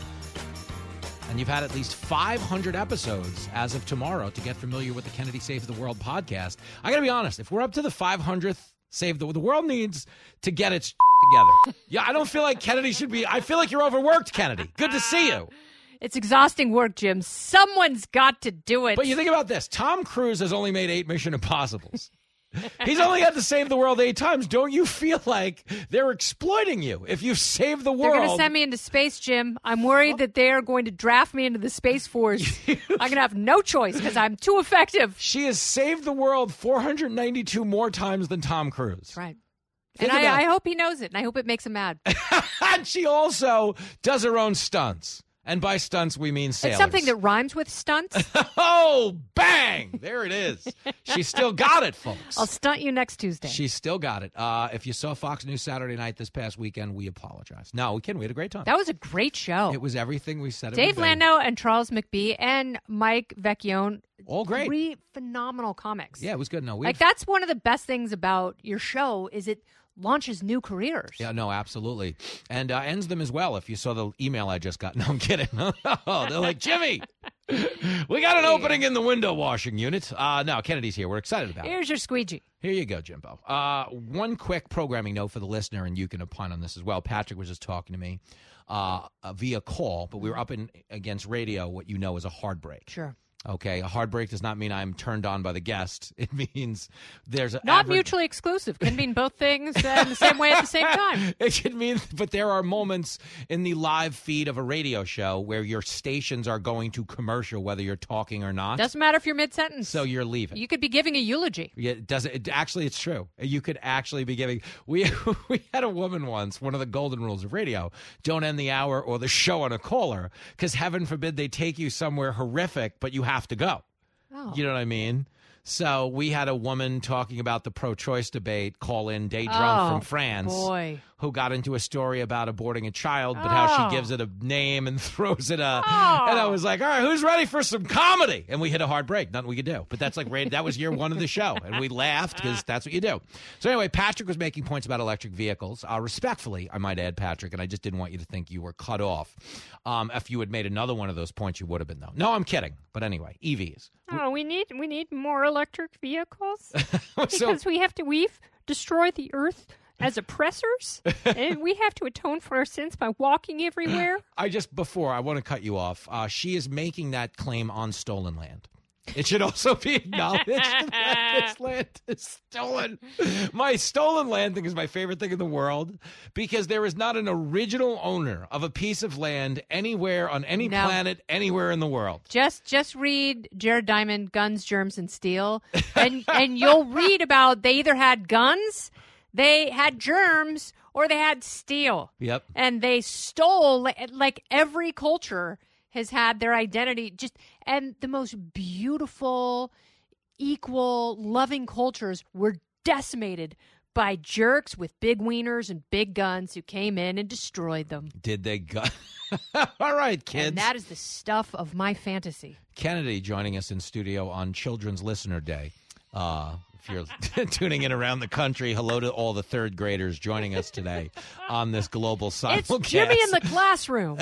And you've had at least 500 episodes as of tomorrow to get familiar with the Kennedy Saves the World podcast. I got to be honest, if we're up to the 500th Save the world needs to get its together. Yeah, I don't feel like Kennedy should be. I feel like you're overworked, Kennedy. Good to see you. It's exhausting work, Jim. Someone's got to do it. But you think about this. Tom Cruise has only made 8 Mission Impossibles. He's only had to save the world 8 times. Don't you feel like they're exploiting you if you've saved the world? They're going to send me into space, Jim. I'm worried that they're going to draft me into the Space Force. I'm going to have no choice because I'm too effective. She has saved the world 492 more times than Tom Cruise. That's right. And I hope he knows it, and I hope it makes him mad. And she also does her own stunts. And by stunts, we mean sailors. It's something that rhymes with stunts. Oh, bang! There it is. She still got it, folks. I'll stunt you next Tuesday. She still got it. If you saw Fox News Saturday night this past weekend, we apologize. No, we had a great time. That was a great show. It was everything we said. Dave Landau and Charles McBee and Mike Vecchione. All great. 3 phenomenal comics. Yeah, it was good. No, that's one of the best things about your show is it launches new careers. Yeah, no, absolutely. And ends them as well. If you saw the email I just got. No, I'm kidding. They're like, Jimmy, we got an opening in the window washing unit. No, Kennedy's here. We're excited about it. Here's your squeegee. Here you go, Jimbo. One quick programming note for the listener, and you can opine on this as well. Patrick was just talking to me via call, but we were up against radio, what you know is a hard break. Sure. Okay, a hard break does not mean I'm turned on by the guest. It means there's a not mutually exclusive. Can mean both things in the same way at the same time. It should mean, but there are moments in the live feed of a radio show where your stations are going to commercial, whether you're talking or not. Doesn't matter if you're mid-sentence. So you're leaving. You could be giving a eulogy. Yeah, actually, it's true. You could actually be giving. We had a woman once. One of the golden rules of radio: don't end the hour or the show on a caller, because heaven forbid they take you somewhere horrific, but you have to go. Oh. You know what I mean? So we had a woman talking about the pro-choice debate, call in day drunk from France, who got into a story about aborting a child, but how she gives it a name and throws it and I was like, all right, who's ready for some comedy? And we hit a hard break. Nothing we could do. But that's like, that was year 1 of the show. And we laughed because that's what you do. So anyway, Patrick was making points about electric vehicles. Respectfully, I might add, Patrick, and I just didn't want you to think you were cut off. If you had made another one of those points, you would have been, though. No, I'm kidding. But anyway, EVs. Oh, we need more electric vehicles because we've destroyed the earth as oppressors, and we have to atone for our sins by walking everywhere. I want to cut you off. She is making that claim on stolen land. It should also be acknowledged that this land is stolen. My stolen land thing is my favorite thing in the world because there is not an original owner of a piece of land anywhere on any planet, anywhere in the world. Just read Jared Diamond, Guns, Germs, and Steel, and you'll read about they either had guns, they had germs, or they had steel. Yep. And they stole, like every culture has had their identity and the most beautiful, equal, loving cultures were decimated by jerks with big wieners and big guns who came in and destroyed them. Did they All right, kids. And that is the stuff of my fantasy. Kennedy joining us in studio on Children's Listener Day. If you're tuning in around the country, hello to all the third graders joining us today on this global simulcast. It's Jimmy in the classroom.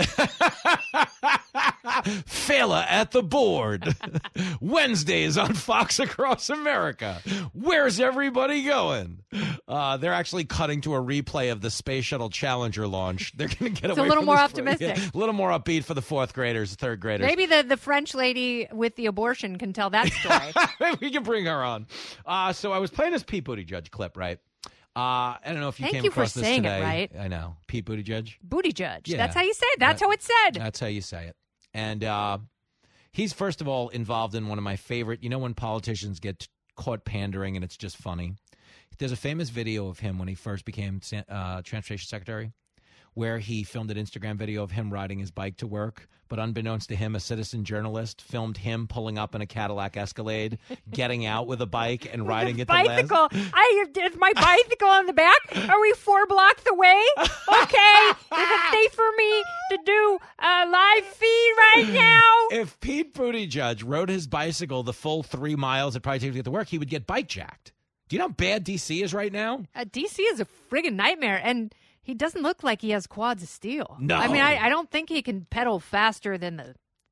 Fela at the board. Wednesdays on Fox Across America. Where's everybody going? They're actually cutting to a replay of the Space Shuttle Challenger launch. They're going to get away. It's a little from more this optimistic. Yeah, a little more upbeat for the fourth graders, third graders. Maybe the French lady with the abortion can tell that story. We can bring her on. So I was playing this Pete Buttigieg clip, right? I don't know if you came across this today. Thank you for saying it right. I know. Pete Buttigieg? Buttigieg. Yeah. That's how you say it. That's how it's said. That's how you say it. And he's, first of all, involved in one of my favorite, when politicians get caught pandering and it's just funny. There's a famous video of him when he first became Transportation Secretary where he filmed an Instagram video of him riding his bike to work. But unbeknownst to him, a citizen journalist filmed him pulling up in a Cadillac Escalade, getting out with a bike and riding it to bicycle. Is my bicycle on the back? Are we 4 blocks away? Okay. Is it safe for me to do a live feed right now? If Pete Buttigieg rode his bicycle the full 3 miles it probably takes to get to work, he would get bike jacked. Do you know how bad D.C. is right now? D.C. is a friggin' nightmare, and he doesn't look like he has quads of steel. No. I mean, I don't think he can pedal faster than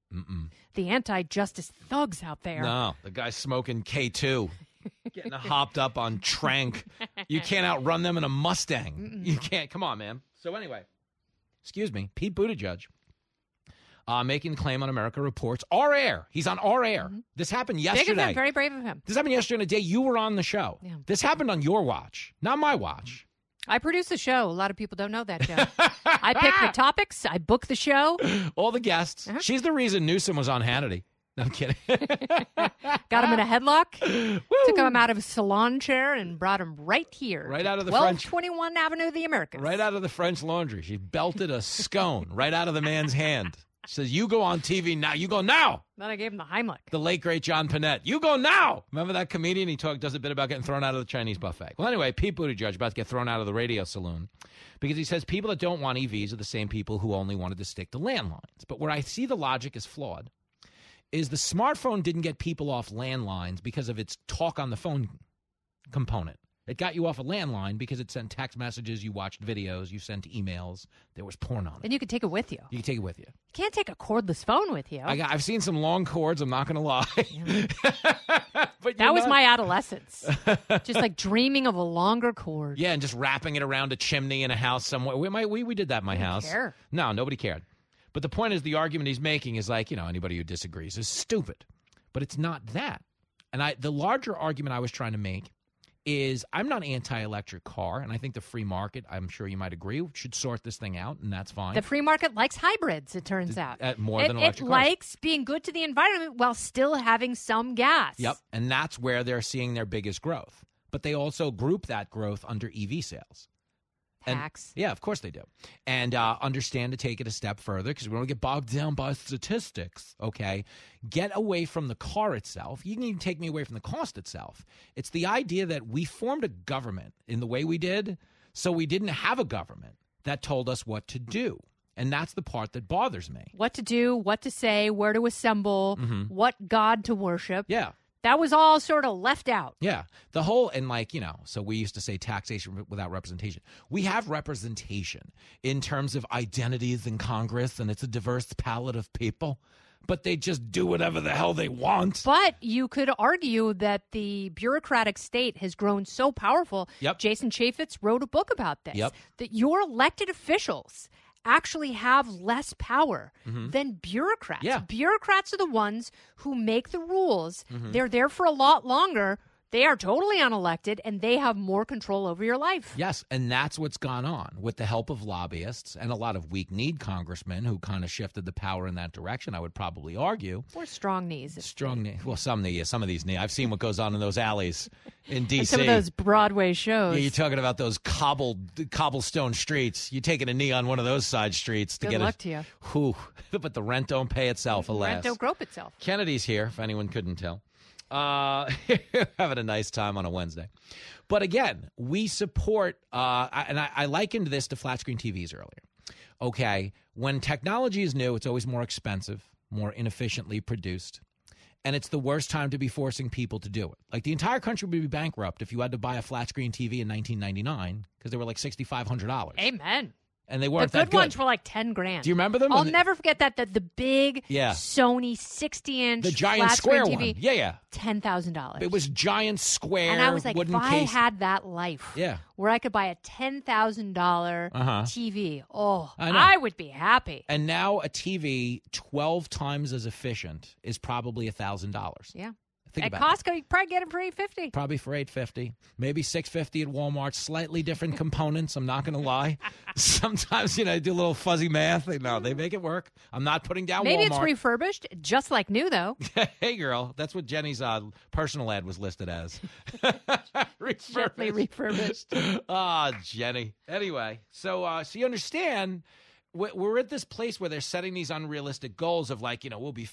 the anti-justice thugs out there. No, the guy's smoking K2, getting hopped up on Trank. You can't outrun them in a Mustang. You can't. Come on, man. So anyway, excuse me, Pete Buttigieg making the claim on America Reports. Our air. He's on our air. This happened yesterday. Big of him, very brave of him. This happened yesterday on a day you were on the show. Yeah. This happened on your watch, not my watch. I produce the show. A lot of people don't know that, Joe. I pick the topics. I book the show. All the guests. She's the reason Newsom was on Hannity. No, I'm kidding. Got him in a headlock. Took him out of a salon chair and brought him right here. Right out of the 1221 Avenue of the Americas. Right out of the French Laundry. She belted a scone right out of the man's hand. She says, you go on TV now. You go now. Then I gave him the Heimlich. The late, great John Panette. You go now. Remember that comedian? He does a bit about getting thrown out of the Chinese buffet. Well, anyway, Pete Buttigieg about to get thrown out of the radio saloon because he says people that don't want EVs are the same people who only wanted to stick to landlines. But where I see the logic is flawed is the smartphone didn't get people off landlines because of its talk on the phone component. It got you off a landline because it sent text messages, you watched videos, you sent emails. There was porn on it. And you could take it with you. You can take it with you. You can't take a cordless phone with you. I've seen some long cords, I'm not going to lie. But that was my adolescence. Just like dreaming of a longer cord. Yeah, and just wrapping it around a chimney in a house somewhere. We did that in my house. Care. No, nobody cared. But the point is the argument he's making is like, anybody who disagrees is stupid. But it's not that. And the larger argument I was trying to make is I'm not anti-electric car, and I think the free market, I'm sure you might agree, should sort this thing out, and that's fine. The free market likes hybrids, it turns out. More than electric cars. It likes being good to the environment while still having some gas. Yep, and that's where they're seeing their biggest growth. But they also group that growth under EV sales. Hacks. Yeah, of course they do. And understand to take it a step further because we don't get bogged down by statistics, okay? Get away from the car itself. You can even take me away from the cost itself. It's the idea that we formed a government in the way we did, so we didn't have a government that told us what to do. And that's the part that bothers me. What to do, what to say, where to assemble, what God to worship. Yeah. That was all sort of left out. Yeah. The whole, and so we used to say taxation without representation. We have representation in terms of identities in Congress, and it's a diverse palette of people, but they just do whatever the hell they want. But you could argue that the bureaucratic state has grown so powerful. Yep. Jason Chaffetz wrote a book about this. Yep. That your elected officials actually have less power than bureaucrats. Yeah. Bureaucrats are the ones who make the rules. Mhm. They're there for a lot longer. They are totally unelected, and they have more control over your life. Yes, and that's what's gone on with the help of lobbyists and a lot of weak-kneed congressmen who kind of shifted the power in that direction, I would probably argue. Or strong knees. Strong knees. Well, some of these knees. I've seen what goes on in those alleys in D.C. And some of those Broadway shows. Yeah, you're talking about those cobblestone streets. You're taking a knee on one of those side streets to Good get luck to you. Whew, but the rent don't pay itself, alas. Rent don't grope itself. Kennedy's here, if anyone couldn't tell. Having a nice time on a Wednesday. But again, we support, I likened this to flat screen TVs earlier. Okay, when technology is new, it's always more expensive, more inefficiently produced, and it's the worst time to be forcing people to do it. Like the entire country would be bankrupt if you had to buy a flat screen TV in 1999 because they were like $6,500. Amen. And they weren't the that good ones were like $10,000. Do you remember them? I'll never forget that the big Yeah. Sony 60-inch The giant flat square screen TV, one. Yeah. $10,000. It was giant square And I was like, if wooden I case. had that life, Yeah. where I could buy a $10,000 TV, I know. I would be happy. And now a TV 12 times as efficient is probably $1,000. Yeah. Think At about it. Costco, you probably get it for $850. Probably for $850, maybe $650 at Walmart. Slightly different components. I'm not going to lie. Sometimes, I do a little fuzzy math. No, they make it work. I'm not putting down Maybe Walmart. it's refurbished, just like new, though. Hey, girl, that's what Jenny's personal ad was listed as. Gently refurbished. Jenny. Anyway, so you understand. We're at this place where they're setting these unrealistic goals of we'll be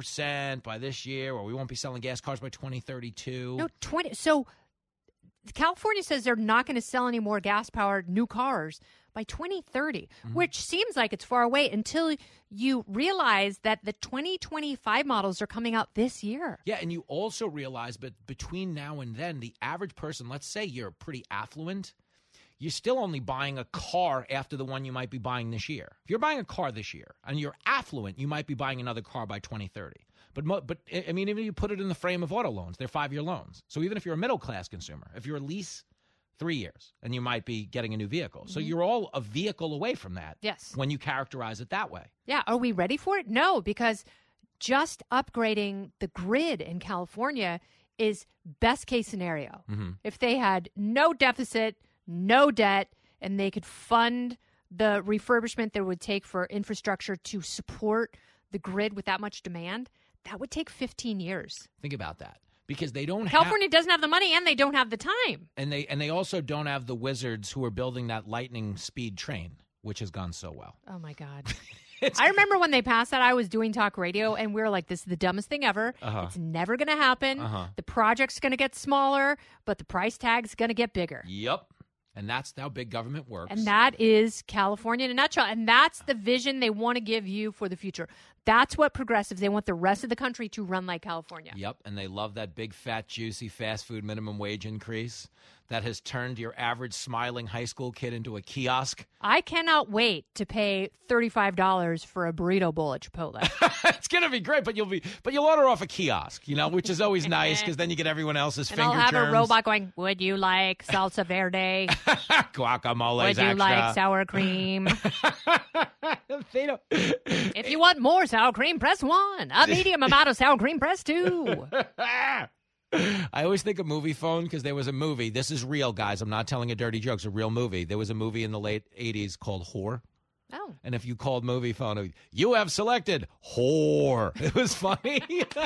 50% by this year, or we won't be selling gas cars by 2032. No, 20. So California says they're not going to sell any more gas-powered new cars by 2030, which seems like it's far away until you realize that the 2025 models are coming out this year. Yeah, and you also realize, but between now and then, the average person, let's say you're pretty affluent, you're still only buying a car after the one you might be buying this year. If you're buying a car this year and you're affluent, you might be buying another car by 2030. But I mean, even if you put it in the frame of auto loans, they're 5-year loans. So even if you're a middle-class consumer, if you're a lease, 3 years, and you might be getting a new vehicle. So you're all a vehicle away from that. Yes. When you characterize it that way. Yeah. Are we ready for it? No, because just upgrading the grid in California is best case scenario. If they had no deficit, no debt, and they could fund the refurbishment that it would take for infrastructure to support the grid with that much demand, that would take 15 years. Think about that. Because they don't California doesn't have the money and they don't have the time. And they also don't have the wizards who are building that lightning speed train, which has gone so well. Oh, my God. I remember when they passed that, I was doing talk radio, and we were like, this is the dumbest thing ever. It's never going to happen. The project's going to get smaller, but the price tag's going to get bigger. Yep. And that's how big government works. And that is California in a nutshell. And that's the vision they want to give you for the future. That's what progressives, they want the rest of the country to run like California. Yep. And they love that big, fat, juicy fast food minimum wage increase that has turned your average smiling high school kid into a kiosk. I cannot wait to pay $35 for a burrito bowl at Chipotle. It's going to be great, but you'll order off a kiosk, which is always nice because then you get everyone else's and finger I'll have germs. a robot going, would you like salsa verde? Guacamole's Would you extra. like sour cream? They don't. If you want more sour cream, press 1. A medium amount of sour cream, press 2. I always think of Movie Phone because there was a movie. This is real, guys. I'm not telling a dirty joke. It's a real movie. There was a movie in the late 80s called Whore. Oh. And if you called Movie Phone, you have selected Whore. It was funny.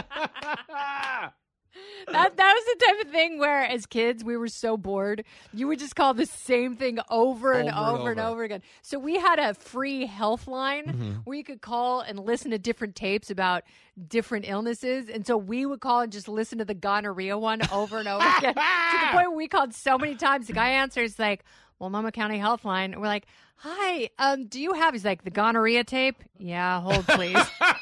That was the type of thing where, as kids, we were so bored, you would just call the same thing over and over again. So we had a free health line where you could call and listen to different tapes about different illnesses. And so we would call and just listen to the gonorrhea one over and over again. To the point where we called so many times, the guy answers like, Multnomah County Health Line. And we're like, hi, do you have, he's like, the gonorrhea tape? Yeah, hold please.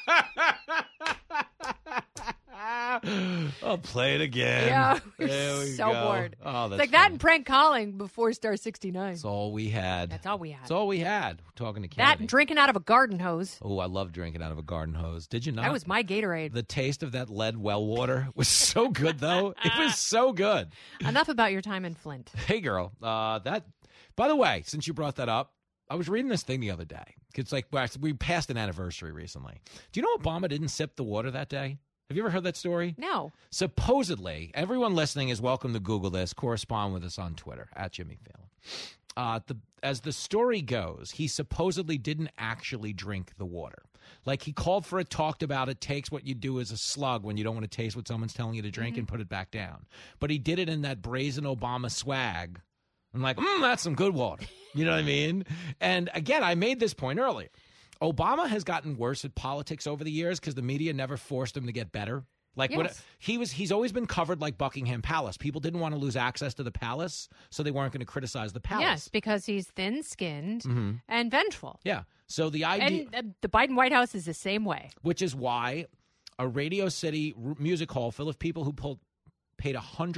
I'll play it again. Yeah, there we so go. bored. Oh, that's it's like that and prank calling before Star 69. That's all we had. That's all we had. That's all we had. Talking to That Kennedy. and drinking out of a garden hose. Oh, I love drinking out of a garden hose. Did you not? That was my Gatorade. The taste of that lead well water was so good, though. It was so good. Enough about your time in Flint. Hey, girl. By the way, since you brought that up, I was reading this thing the other day. It's like we passed an anniversary recently. Do you know Obama didn't sip the water that day? Have you ever heard that story? No. Supposedly, everyone listening is welcome to Google this, correspond with us on Twitter, @JimmyFallon. As the story goes, he supposedly didn't actually drink the water. Like, he called for it, talked about it, takes what you do as a slug when you don't want to taste what someone's telling you to drink and put it back down. But he did it in that brazen Obama swag. I'm like, that's some good water. You know what I mean? And again, I made this point earlier. Obama has gotten worse at politics over the years because the media never forced him to get better. Like, yes. He's always been covered like Buckingham Palace. People didn't want to lose access to the palace, so they weren't going to criticize the palace. Yes, because he's thin-skinned and vengeful. Yeah. So the idea, and the Biden White House is the same way. Which is why a Radio City music hall full of people who paid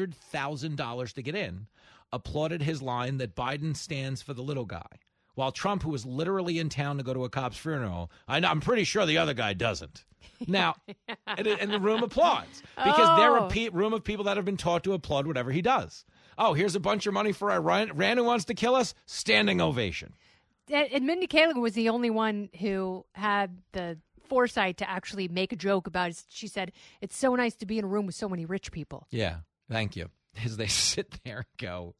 $100,000 to get in applauded his line that Biden stands for the little guy, while Trump, who was literally in town to go to a cop's funeral, I'm pretty sure the other guy doesn't. Now, and the room applauds because they're a room of people that have been taught to applaud whatever he does. Oh, here's a bunch of money for Iran who wants to kill us. Standing ovation. And Mindy Kaling was the only one who had the foresight to actually make a joke about it. She said, it's so nice to be in a room with so many rich people. Yeah, thank you. As they sit there and go,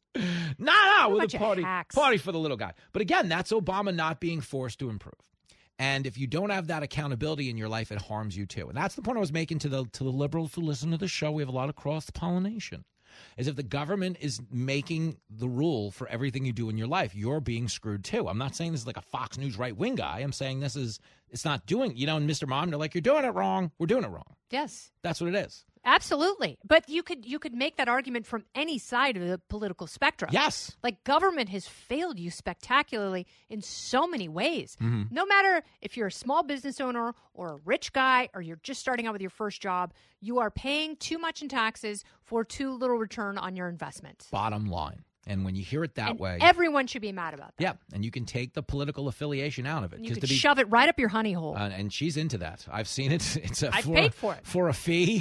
no, with a party for the little guy. But again, that's Obama not being forced to improve. And if you don't have that accountability in your life, it harms you too. And that's the point I was making to the liberals who listen to the show. We have a lot of cross-pollination. Is if the government is making the rule for everything you do in your life, you're being screwed too. I'm not saying this is like a Fox News right-wing guy. I'm saying it's not doing, and Mr. Mom, they're like, you're doing it wrong. We're doing it wrong. Yes. That's what it is. Absolutely. But you could make that argument from any side of the political spectrum. Yes. Like, government has failed you spectacularly in so many ways. Mm-hmm. No matter if you're a small business owner or a rich guy or you're just starting out with your first job, you are paying too much in taxes for too little return on your investment. Bottom line. And when you hear it that way, everyone should be mad about that. Yeah, and you can take the political affiliation out of it. You can shove it right up your honey hole. And she's into that. I've seen it. I paid for it. For a fee.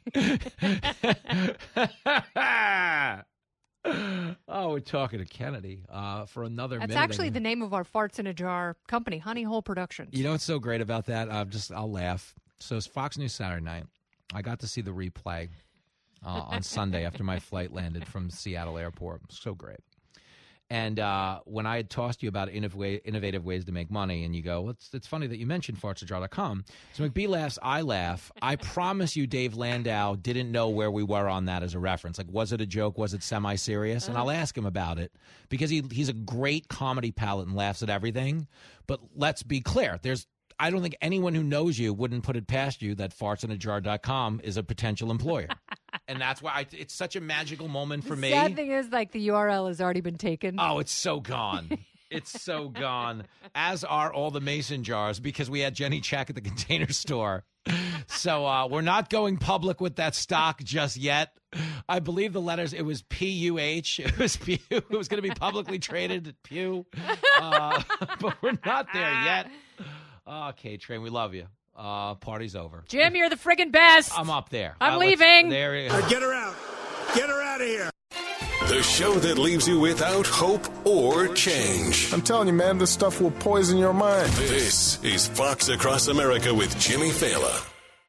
Oh, we're talking to Kennedy for another minute. That's actually the name of our Farts in a Jar company, Honey Hole Productions. You know what's so great about that? I'll laugh. So it's Fox News Saturday night. I got to see the replay on Sunday after my flight landed from Seattle Airport. So great. And when I had tossed you about innovative ways to make money, and you go, it's funny that you mentioned fartsajar.com. So McBee laughs, I laugh. I promise you Dave Landau didn't know where we were on that as a reference. Like, was it a joke? Was it semi-serious? And I'll ask him about it because he's a great comedy palate and laughs at everything. But let's be clear. I don't think anyone who knows you wouldn't put it past you that fartsinajar.com is a potential employer. And that's why it's such a magical moment for me. The sad thing is, like, the URL has already been taken. Oh, it's so gone. It's so gone. As are all the mason jars because we had Jenny check at the Container Store. So we're not going public with that stock just yet. I believe the letters, it was PUH. It was Pew. It was going to be publicly traded at Pew. But we're not there yet. Okay, Train, we love you. Party's over. Jim, you're the friggin' best. I'm up there. I'm leaving. There Get her out. Get her out of here. The show that leaves you without hope or change. I'm telling you, man, this stuff will poison your mind. This is Fox Across America with Jimmy Fallon.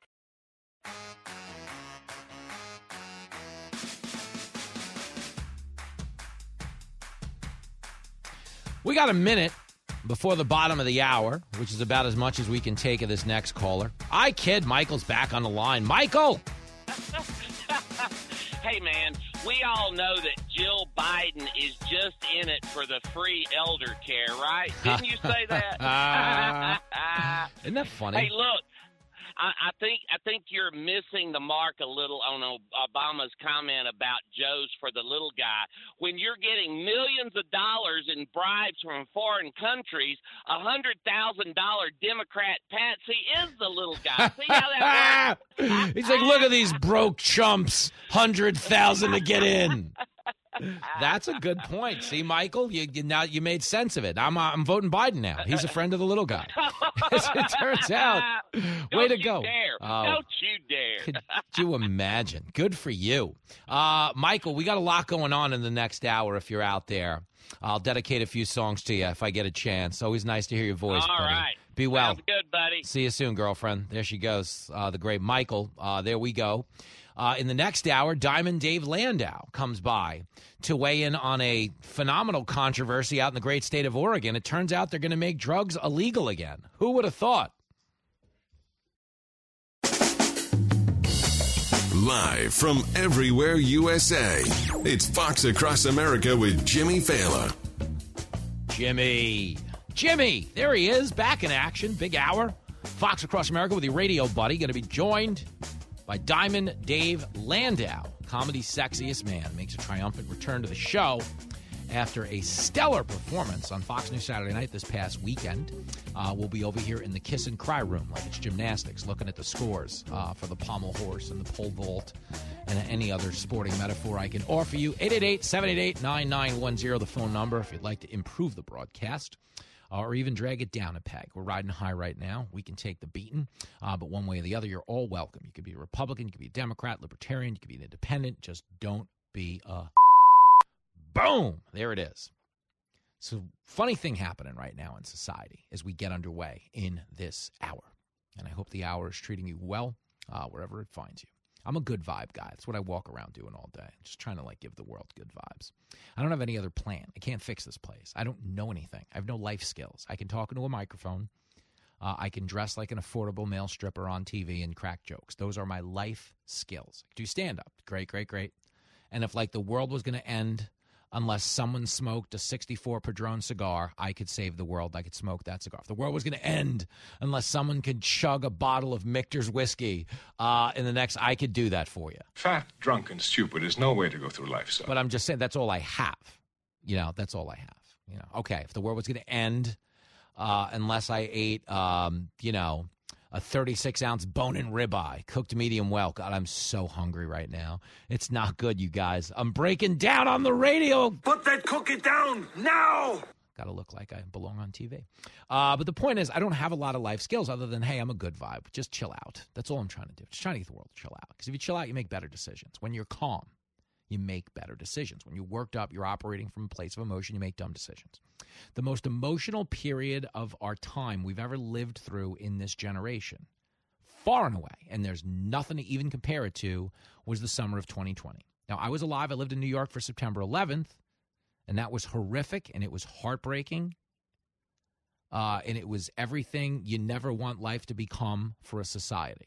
We got a minute before the bottom of the hour, which is about as much as we can take of this next caller. I kid, Michael's back on the line. Michael! Hey, man, we all know that Jill Biden is just in it for the free elder care, right? Didn't you say that? Isn't that funny? Hey, look. I think you're missing the mark a little on Obama's comment about Joe's for the little guy. When you're getting millions of dollars in bribes from foreign countries, $100,000 Democrat Patsy is the little guy. See how that works? He's like, look at these broke chumps, $100,000 to get in. That's a good point. See, Michael, now you made sense of it. I'm voting Biden now. He's a friend of the little guy. As it turns out. Way to go. Don't you dare. Could you imagine? Good for you. Michael, we got a lot going on in the next hour if you're out there. I'll dedicate a few songs to you if I get a chance. Always nice to hear your voice, buddy. All right. Be well. Sounds good, buddy. See you soon, girlfriend. There she goes, the great Michael. There we go. In the next hour, Diamond Dave Landau comes by to weigh in on a phenomenal controversy out in the great state of Oregon. It turns out they're going to make drugs illegal again. Who would have thought? Live from everywhere USA, it's Fox Across America with Jimmy Fallon. Jimmy, there he is, back in action, big hour. Fox Across America with your radio buddy, going to be joined by Diamond Dave Landau, comedy's sexiest man, makes a triumphant return to the show after a stellar performance on Fox News Saturday night this past weekend. We'll be over here in the Kiss and Cry room like it's gymnastics, looking at the scores for the pommel horse and the pole vault and any other sporting metaphor I can offer you. 888-788-9910, the phone number if you'd like to improve the broadcast or even drag it down a peg. We're riding high right now. We can take the beating, but one way or the other, you're all welcome. You could be a Republican, you could be a Democrat, Libertarian, you could be an independent. Just don't be a... Boom! There it is. So, funny thing happening right now in society as we get underway in this hour. And I hope the hour is treating you well wherever it finds you. I'm a good vibe guy. That's what I walk around doing all day. Just trying to, give the world good vibes. I don't have any other plan. I can't fix this place. I don't know anything. I have no life skills. I can talk into a microphone. I can dress like an affordable male stripper on TV and crack jokes. Those are my life skills. Do stand-up. Great. And if, the world was going to end unless someone smoked a 64 Padron cigar, I could save the world. I could smoke that cigar. If the world was going to end unless someone could chug a bottle of Michter's whiskey in the next, I could do that for you. Fat, drunk, and stupid is no way to go through life, son. But I'm just saying that's all I have. That's all I have. Okay, if the world was going to end unless I ate, a 36-ounce bone-in ribeye, cooked medium well. God, I'm so hungry right now. It's not good, you guys. I'm breaking down on the radio. Put that cookie down now! Got to look like I belong on TV. But the point is, I don't have a lot of life skills other than, hey, I'm a good vibe. Just chill out. That's all I'm trying to do. Just trying to get the world to chill out. Because if you chill out, you make better decisions. When you're calm, you make better decisions. When you're worked up, you're operating from a place of emotion, you make dumb decisions. The most emotional period of our time we've ever lived through in this generation, far and away, and there's nothing to even compare it to, was the summer of 2020. Now, I was alive. I lived in New York for September 11th, and that was horrific, and it was heartbreaking, and it was everything you never want life to become for a society.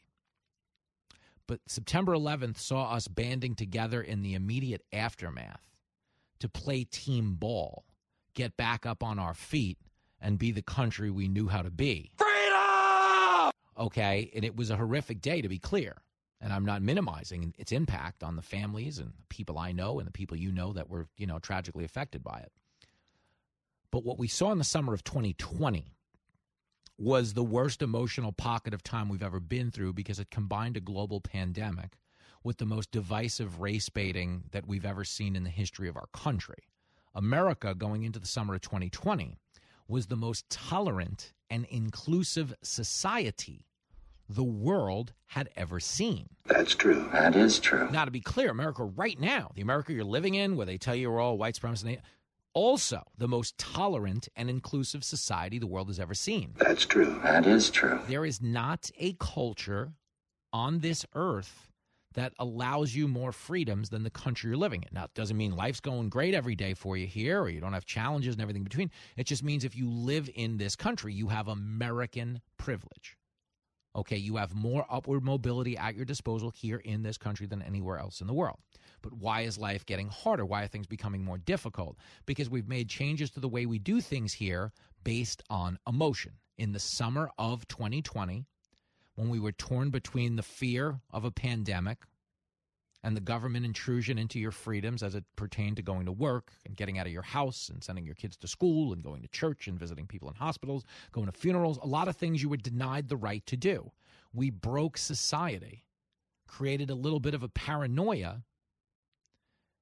But September 11th saw us banding together in the immediate aftermath to play team ball, get back up on our feet, and be the country we knew how to be. Freedom! Okay, and it was a horrific day, to be clear. And I'm not minimizing its impact on the families and the people I know and the people you know that were, tragically affected by it. But what we saw in the summer of 2020 was the worst emotional pocket of time we've ever been through because it combined a global pandemic with the most divisive race baiting that we've ever seen in the history of our country. America, going into the summer of 2020, was the most tolerant and inclusive society the world had ever seen. That's true. That is true. Now, to be clear, America right now, the America you're living in, where they tell you we're all white supremacists, also the most tolerant and inclusive society the world has ever seen. That's true. That is true. There is not a culture on this earth that allows you more freedoms than the country you're living in. Now, it doesn't mean life's going great every day for you here or you don't have challenges and everything in between. It just means if you live in this country, you have American privilege. Okay, you have more upward mobility at your disposal here in this country than anywhere else in the world. But why is life getting harder? Why are things becoming more difficult? Because we've made changes to the way we do things here based on emotion. In the summer of 2020, when we were torn between the fear of a pandemic and the government intrusion into your freedoms as it pertained to going to work and getting out of your house and sending your kids to school and going to church and visiting people in hospitals, going to funerals, a lot of things you were denied the right to do. We broke society, created a little bit of a paranoia,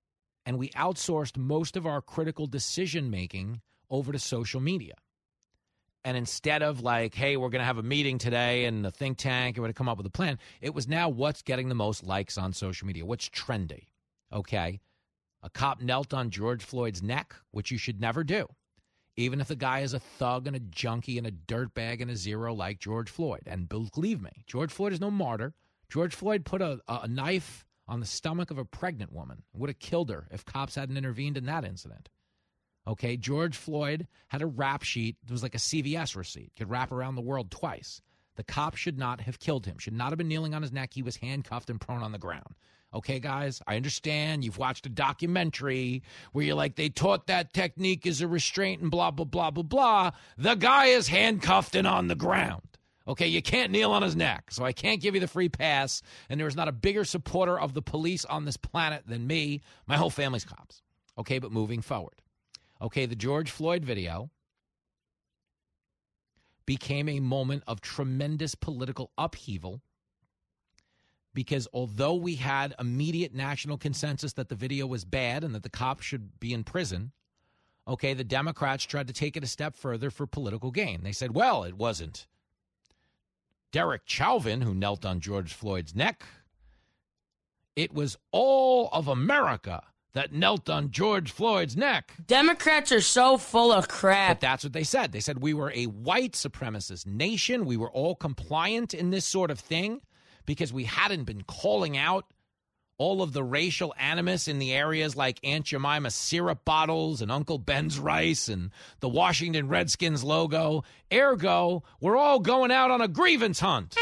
and we outsourced most of our critical decision-making over to social media. And instead of like, hey, we're going to have a meeting today and the think tank, and we're going to come up with a plan, it was now what's getting the most likes on social media, what's trendy, okay? A cop knelt on George Floyd's neck, which you should never do, even if the guy is a thug and a junkie and a dirtbag and a zero like George Floyd. And believe me, George Floyd is no martyr. George Floyd put a knife on the stomach of a pregnant woman. Would have killed her if cops hadn't intervened in that incident. Okay, George Floyd had a rap sheet. It was like a CVS receipt. Could wrap around the world twice. The cop should not have killed him. Should not have been kneeling on his neck. He was handcuffed and prone on the ground. Okay, guys, I understand. You've watched a documentary where you're like, they taught that technique as a restraint and blah, blah, blah, blah, blah. The guy is handcuffed and on the ground. Okay, you can't kneel on his neck, so I can't give you the free pass. And there's not a bigger supporter of the police on this planet than me. My whole family's cops. Okay, but moving forward. Okay, the George Floyd video became a moment of tremendous political upheaval because although we had immediate national consensus that the video was bad and that the cops should be in prison, okay, the Democrats tried to take it a step further for political gain. They said, well, it wasn't Derek Chauvin who knelt on George Floyd's neck. It was all of America that knelt on George Floyd's neck. Democrats are so full of crap. But that's what they said. They said we were a white supremacist nation. We were all compliant in this sort of thing because we hadn't been calling out all of the racial animus in the areas like Aunt Jemima syrup bottles and Uncle Ben's rice and the Washington Redskins logo. Ergo, we're all going out on a grievance hunt.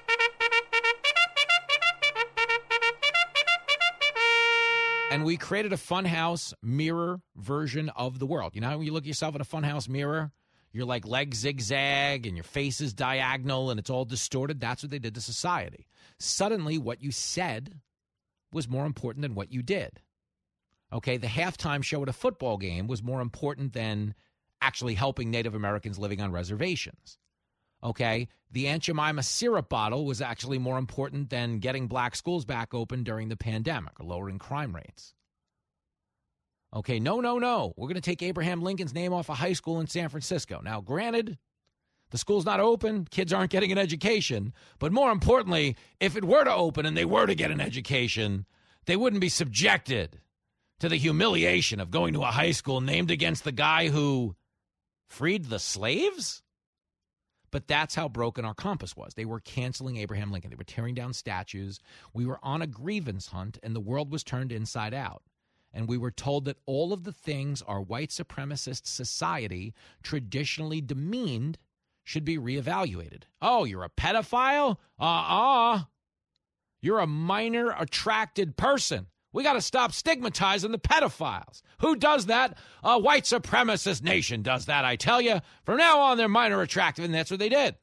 And we created a funhouse mirror version of the world. You know, when you look at yourself in a funhouse mirror, you're like legs zigzag and your face is diagonal and it's all distorted. That's what they did to society. Suddenly, what you said was more important than what you did. Okay, the halftime show at a football game was more important than actually helping Native Americans living on reservations. Okay, the Aunt Jemima syrup bottle was actually more important than getting black schools back open during the pandemic or lowering crime rates. Okay, no. We're going to take Abraham Lincoln's name off a high school in San Francisco. Now, granted, the school's not open, kids aren't getting an education, but more importantly, if it were to open and they were to get an education, they wouldn't be subjected to the humiliation of going to a high school named against the guy who freed the slaves? But that's how broken our compass was. They were canceling Abraham Lincoln. They were tearing down statues. We were on a grievance hunt, and the world was turned inside out. And we were told that all of the things our white supremacist society traditionally demeaned should be reevaluated. Oh, you're a pedophile? You're a minor attracted person. We got to stop stigmatizing the pedophiles. Who does that? A white supremacist nation does that, I tell you. From now on, they're minor attractive, and that's what they did.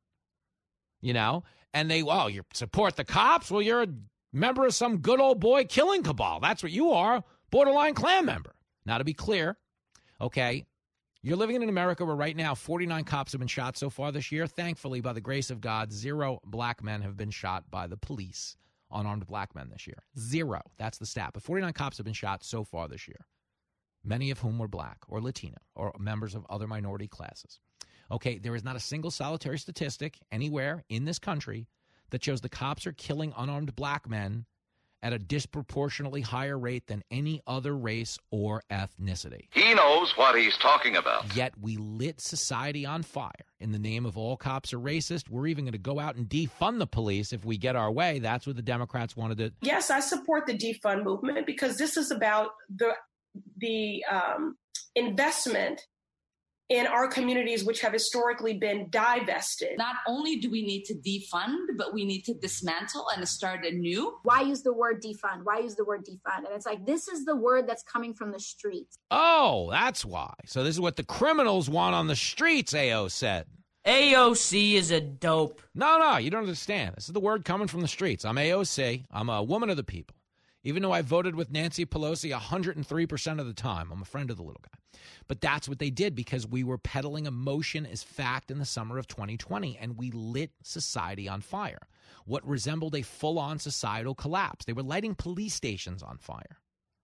You know? And you support the cops? Well, you're a member of some good old boy killing cabal. That's what you are, borderline Klan member. Now, to be clear, okay, you're living in America where right now 49 cops have been shot so far this year. Thankfully, by the grace of God, 0 black men have been shot by the police. Unarmed black men this year. 0. That's the stat. But 49 cops have been shot so far this year, many of whom were black or Latino or members of other minority classes. Okay, there is not a single solitary statistic anywhere in this country that shows the cops are killing unarmed black men at a disproportionately higher rate than any other race or ethnicity. He knows what he's talking about. Yet we lit society on fire. In the name of all cops are racist, we're even going to go out and defund the police if we get our way. That's what the Democrats wanted to. Yes, I support the defund movement because this is about the investment in our communities, which have historically been divested. Not only do we need to defund, but we need to dismantle and start anew. Why use the word defund? Why use the word defund? And it's like, this is the word that's coming from the streets. Oh, that's why. So this is what the criminals want on the streets, AO said. AOC is a dope. No, you don't understand. This is the word coming from the streets. I'm AOC. I'm a woman of the people. Even though I voted with Nancy Pelosi 103% of the time, I'm a friend of the little guy. But that's what they did because we were peddling emotion as fact in the summer of 2020, and we lit society on fire. What resembled a full-on societal collapse. They were lighting police stations on fire.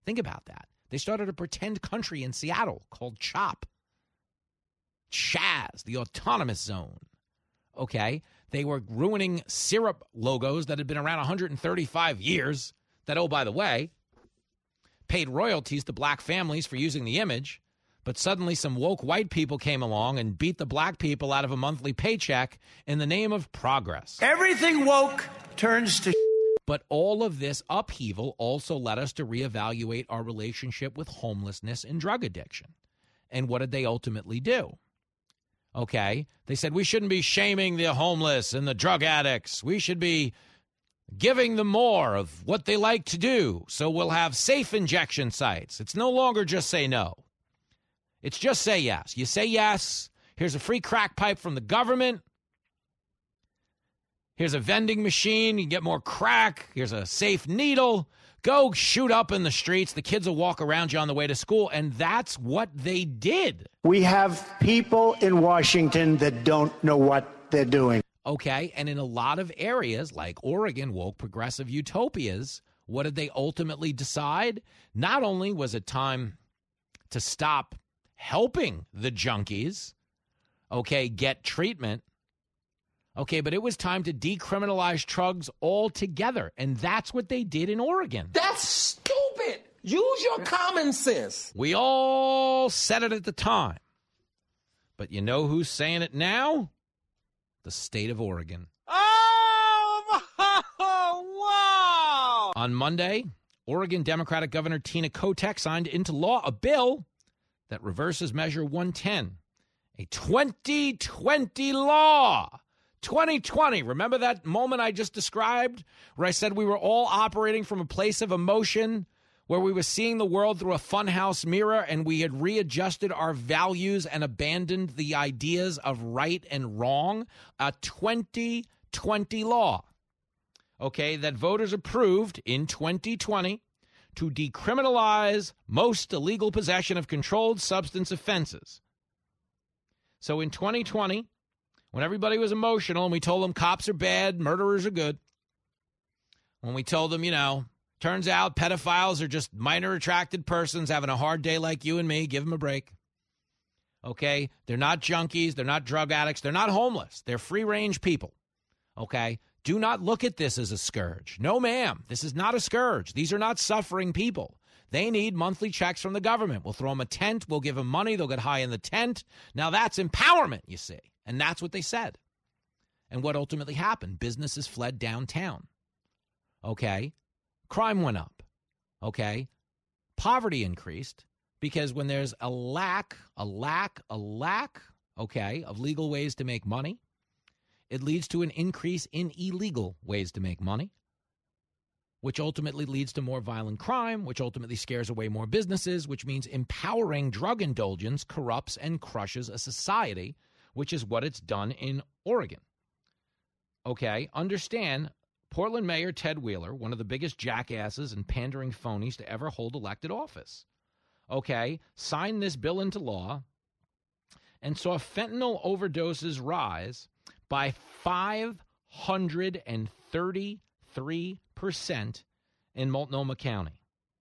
Think about that. They started a pretend country in Seattle called CHOP. Chaz, the autonomous zone. Okay? They were ruining syrup logos that had been around 135 years that, oh, by the way, paid royalties to black families for using the image. But suddenly some woke white people came along and beat the black people out of a monthly paycheck in the name of progress. Everything woke turns to... But all of this upheaval also led us to reevaluate our relationship with homelessness and drug addiction. And what did they ultimately do? Okay, they said we shouldn't be shaming the homeless and the drug addicts. We should be giving them more of what they like to do. So we'll have safe injection sites. It's no longer just say no. It's just say yes. You say yes. Here's a free crack pipe from the government. Here's a vending machine. You can get more crack. Here's a safe needle. Go shoot up in the streets. The kids will walk around you on the way to school. And that's what they did. We have people in Washington that don't know what they're doing. Okay. And in a lot of areas like Oregon, woke progressive utopias, what did they ultimately decide? Not only was it time to stop helping the junkies, okay, get treatment, okay, but it was time to decriminalize drugs altogether, and that's what they did in Oregon. That's stupid. Use your common sense. We all said it at the time, but you know who's saying it now? The state of Oregon. Oh, wow. On Monday, Oregon Democratic Governor Tina Kotek signed into law a bill that reverses Measure 110, a 2020 law. 2020, remember that moment I just described where I said we were all operating from a place of emotion, where we were seeing the world through a funhouse mirror and we had readjusted our values and abandoned the ideas of right and wrong? A 2020 law, okay, that voters approved in 2020 to decriminalize most illegal possession of controlled substance offenses. So in 2020, when everybody was emotional and we told them cops are bad, murderers are good, when we told them, you know, turns out pedophiles are just minor attracted persons having a hard day like you and me, give them a break. Okay? They're not junkies. They're not drug addicts. They're not homeless. They're free-range people. Okay? Do not look at this as a scourge. No, ma'am. This is not a scourge. These are not suffering people. They need monthly checks from the government. We'll throw them a tent. We'll give them money. They'll get high in the tent. Now, that's empowerment, you see. And that's what they said. And what ultimately happened? Businesses fled downtown. Okay? Crime went up. Okay? Poverty increased because when there's a lack, okay, of legal ways to make money, it leads to an increase in illegal ways to make money, which ultimately leads to more violent crime, which ultimately scares away more businesses, which means empowering drug indulgence corrupts and crushes a society, which is what it's done in Oregon. Okay, understand, Portland Mayor Ted Wheeler, one of the biggest jackasses and pandering phonies to ever hold elected office, okay, signed this bill into law and saw fentanyl overdoses rise by 533% in Multnomah County.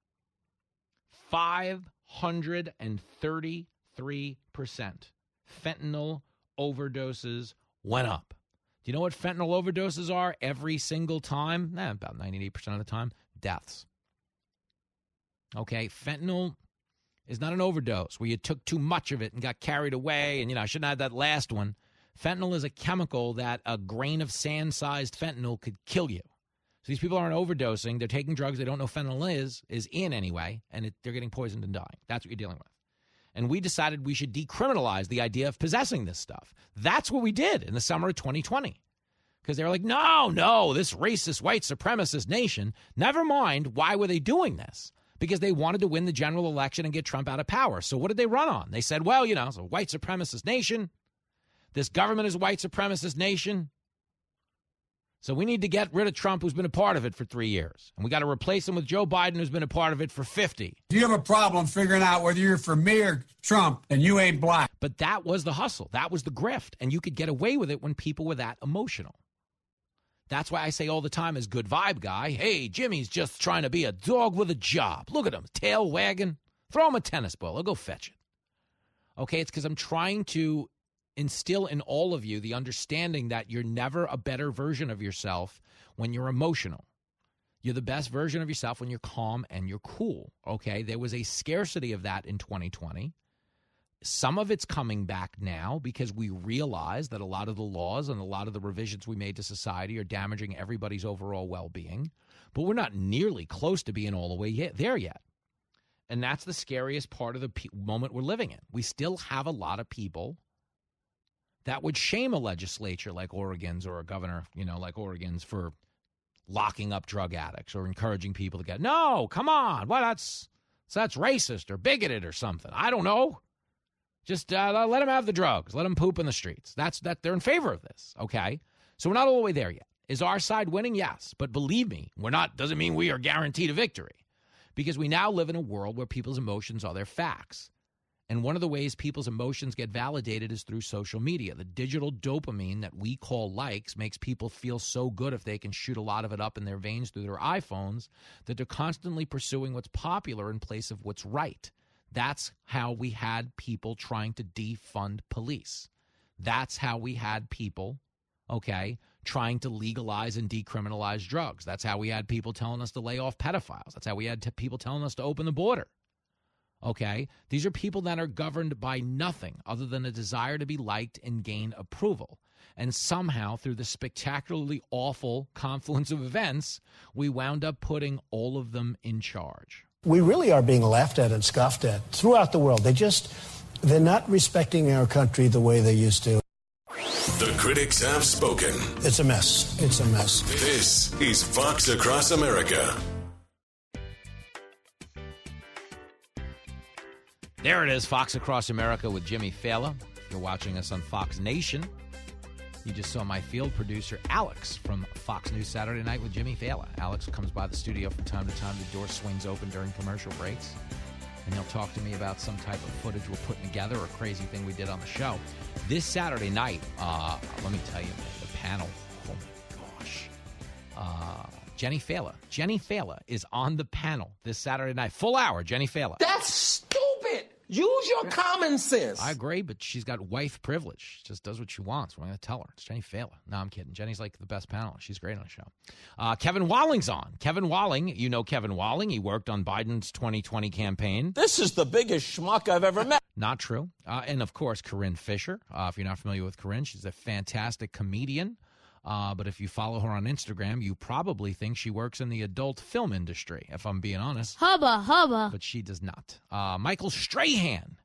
533%. Fentanyl overdoses went up. Do you know what fentanyl overdoses are every single time? About 98% of the time, deaths. Okay, fentanyl is not an overdose where you took too much of it and got carried away and, you know, I shouldn't have had that last one. Fentanyl is a chemical that a grain of sand-sized fentanyl could kill you. So these people aren't overdosing. They're taking drugs they don't know fentanyl is in anyway, and they're getting poisoned and dying. That's what you're dealing with. And we decided we should decriminalize the idea of possessing this stuff. That's what we did in the summer of 2020. Because they were like, no, this racist, white supremacist nation. Never mind, why were they doing this? Because they wanted to win the general election and get Trump out of power. So what did they run on? They said, well, you know, it's a white supremacist nation. This government is a white supremacist nation. So we need to get rid of Trump, who's been a part of it for 3 years. And we got to replace him with Joe Biden, who's been a part of it for 50. You have a problem figuring out whether you're for me or Trump, and you ain't black. But that was the hustle. That was the grift. And you could get away with it when people were that emotional. That's why I say all the time as good vibe guy, hey, Jimmy's just trying to be a dog with a job. Look at him, tail wagging. Throw him a tennis ball. He'll go fetch it. Okay, it's because I'm trying to instill in all of you the understanding that you're never a better version of yourself when you're emotional. You're the best version of yourself when you're calm and you're cool, okay? There was a scarcity of that in 2020. Some of it's coming back now because we realize that a lot of the laws and a lot of the revisions we made to society are damaging everybody's overall well-being. But we're not nearly close to being all the way there yet. And that's the scariest part of the moment we're living in. We still have a lot of people that would shame a legislature like Oregon's or a governor, like Oregon's for locking up drug addicts or encouraging people to get, no, come on. Well, that's racist or bigoted or something. I don't know. Just let them have the drugs. Let them poop in the streets. That they're in favor of this, okay? So we're not all the way there yet. Is our side winning? Yes. But believe me, we're not. Doesn't mean we are guaranteed a victory because we now live in a world where people's emotions are their facts. And one of the ways people's emotions get validated is through social media. The digital dopamine that we call likes makes people feel so good if they can shoot a lot of it up in their veins through their iPhones that they're constantly pursuing what's popular in place of what's right. That's how we had people trying to defund police. That's how we had people, trying to legalize and decriminalize drugs. That's how we had people telling us to lay off pedophiles. That's how we had people telling us to open the border. Okay? These are people that are governed by nothing other than a desire to be liked and gain approval. And somehow, through the spectacularly awful confluence of events, we wound up putting all of them in charge. We really are being laughed at and scoffed at throughout the world. They're not respecting our country the way they used to. The critics have spoken. It's a mess. It's a mess. This is Fox Across America. There it is, Fox Across America with Jimmy Fallon. If you're watching us on Fox Nation, you just saw my field producer, Alex, from Fox News Saturday Night with Jimmy Fallon. Alex comes by the studio from time to time. The door swings open during commercial breaks, and he'll talk to me about some type of footage we're putting together or crazy thing we did on the show. This Saturday night, let me tell you, the panel, oh my gosh, Jenny Fallon. Jenny Fallon is on the panel this Saturday night. Full hour, Jenny Fallon. That's stupid. Use your common sense. I agree, but she's got wife privilege. She just does what she wants. We're going to tell her. It's Jenny Fallon. No, I'm kidding. Jenny's like the best panelist. She's great on the show. Kevin Walling's on. Kevin Walling, you know Kevin Walling. He worked on Biden's 2020 campaign. This is the biggest schmuck I've ever met. Not true. And, of course, Corinne Fisher. If you're not familiar with Corinne, she's a fantastic comedian. But if you follow her on Instagram, you probably think she works in the adult film industry, if I'm being honest. Hubba. But she does not. Michael Strahan,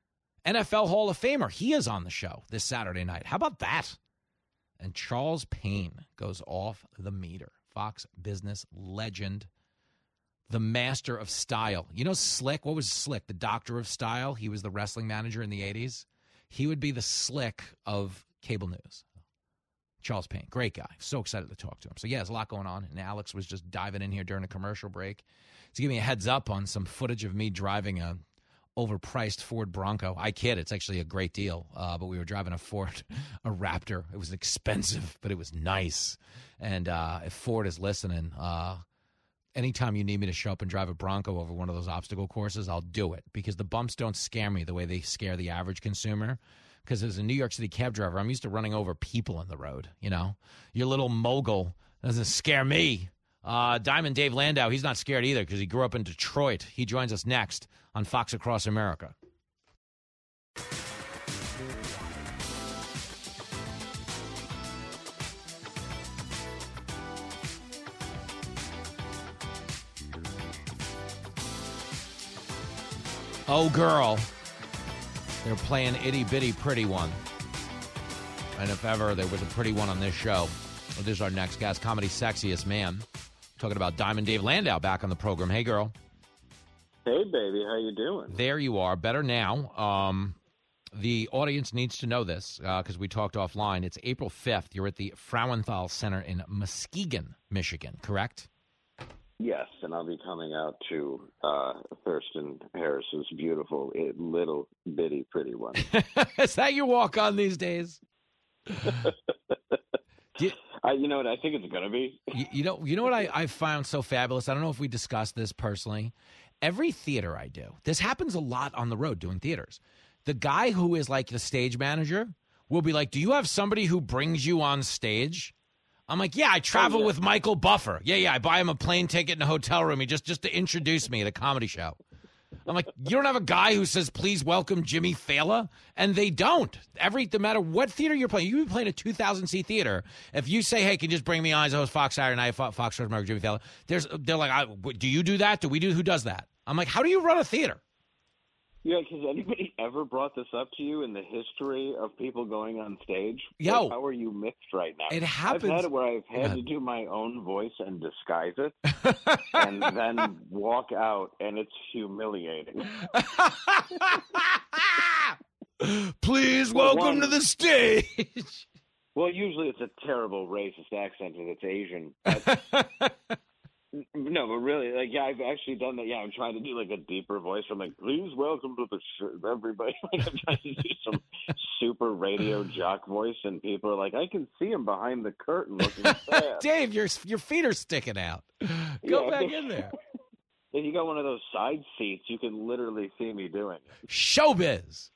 NFL Hall of Famer. He is on the show this Saturday night. How about that? And Charles Payne goes off the meter. Fox Business legend, the master of style. You know Slick? What was Slick? The doctor of style? He was the wrestling manager in the 80s. He would be the Slick of cable news. Charles Payne, great guy. So excited to talk to him. So, yeah, there's a lot going on. And Alex was just diving in here during a commercial break to give me a heads up on some footage of me driving a overpriced Ford Bronco. I kid, it's actually a great deal. But we were driving a Raptor. It was expensive, but it was nice. And if Ford is listening, anytime you need me to show up and drive a Bronco over one of those obstacle courses, I'll do it. Because the bumps don't scare me the way they scare the average consumer. Because as a New York City cab driver, I'm used to running over people on the road, you know. Your little mogul doesn't scare me. Diamond Dave Landau, he's not scared either because he grew up in Detroit. He joins us next on Fox Across America. Oh, girl. They're playing Itty Bitty Pretty One. And if ever there was a pretty one on this show, this is our next guest, Comedy Sexiest Man. Talking about Diamond Dave Landau back on the program. Hey, girl. Hey, baby. How you doing? There you are. Better now. The audience needs to know this because we talked offline. It's April 5th. You're at the Frauenthal Center in Muskegon, Michigan, correct? Yes, and I'll be coming out to Thurston Harris's beautiful little bitty pretty one. Is that your walk-on these days? You know what? I think it's going to be. You know what I found so fabulous? I don't know if we discussed this personally. Every theater I do, this happens a lot on the road doing theaters. The guy who is like the stage manager will be like, do you have somebody who brings you on stage? I'm like, yeah, I travel with Michael Buffer. Yeah, I buy him a plane ticket and a hotel room just to introduce me at a comedy show. I'm like, you don't have a guy who says, please welcome Jimmy Fallon? And they don't. No matter what theater you're playing, you be playing a 2,000-seat theater. If you say, hey, can you just bring me on as a host Fox Saturday Night, Fox Shows, Mark Jimmy Fallon? They're like, do you do that? Who does that? I'm like, how do you run a theater? Yeah, has anybody ever brought this up to you in the history of people going on stage? Yo. Like, how are you mixed right now? It happens. I've had it where I've had to do my own voice and disguise it and then walk out, and it's humiliating. Please welcome to the stage. Well, usually it's a terrible racist accent and it's Asian. No, but really, like, yeah, I've actually done that. Yeah, I'm trying to do like a deeper voice. I'm like, please welcome to the show, everybody. Like, I'm trying to do some super radio jock voice, and people are like, I can see him behind the curtain looking sad. Dave, your feet are sticking out. Go back in there. If you got one of those side seats, you can literally see me doing it. Showbiz.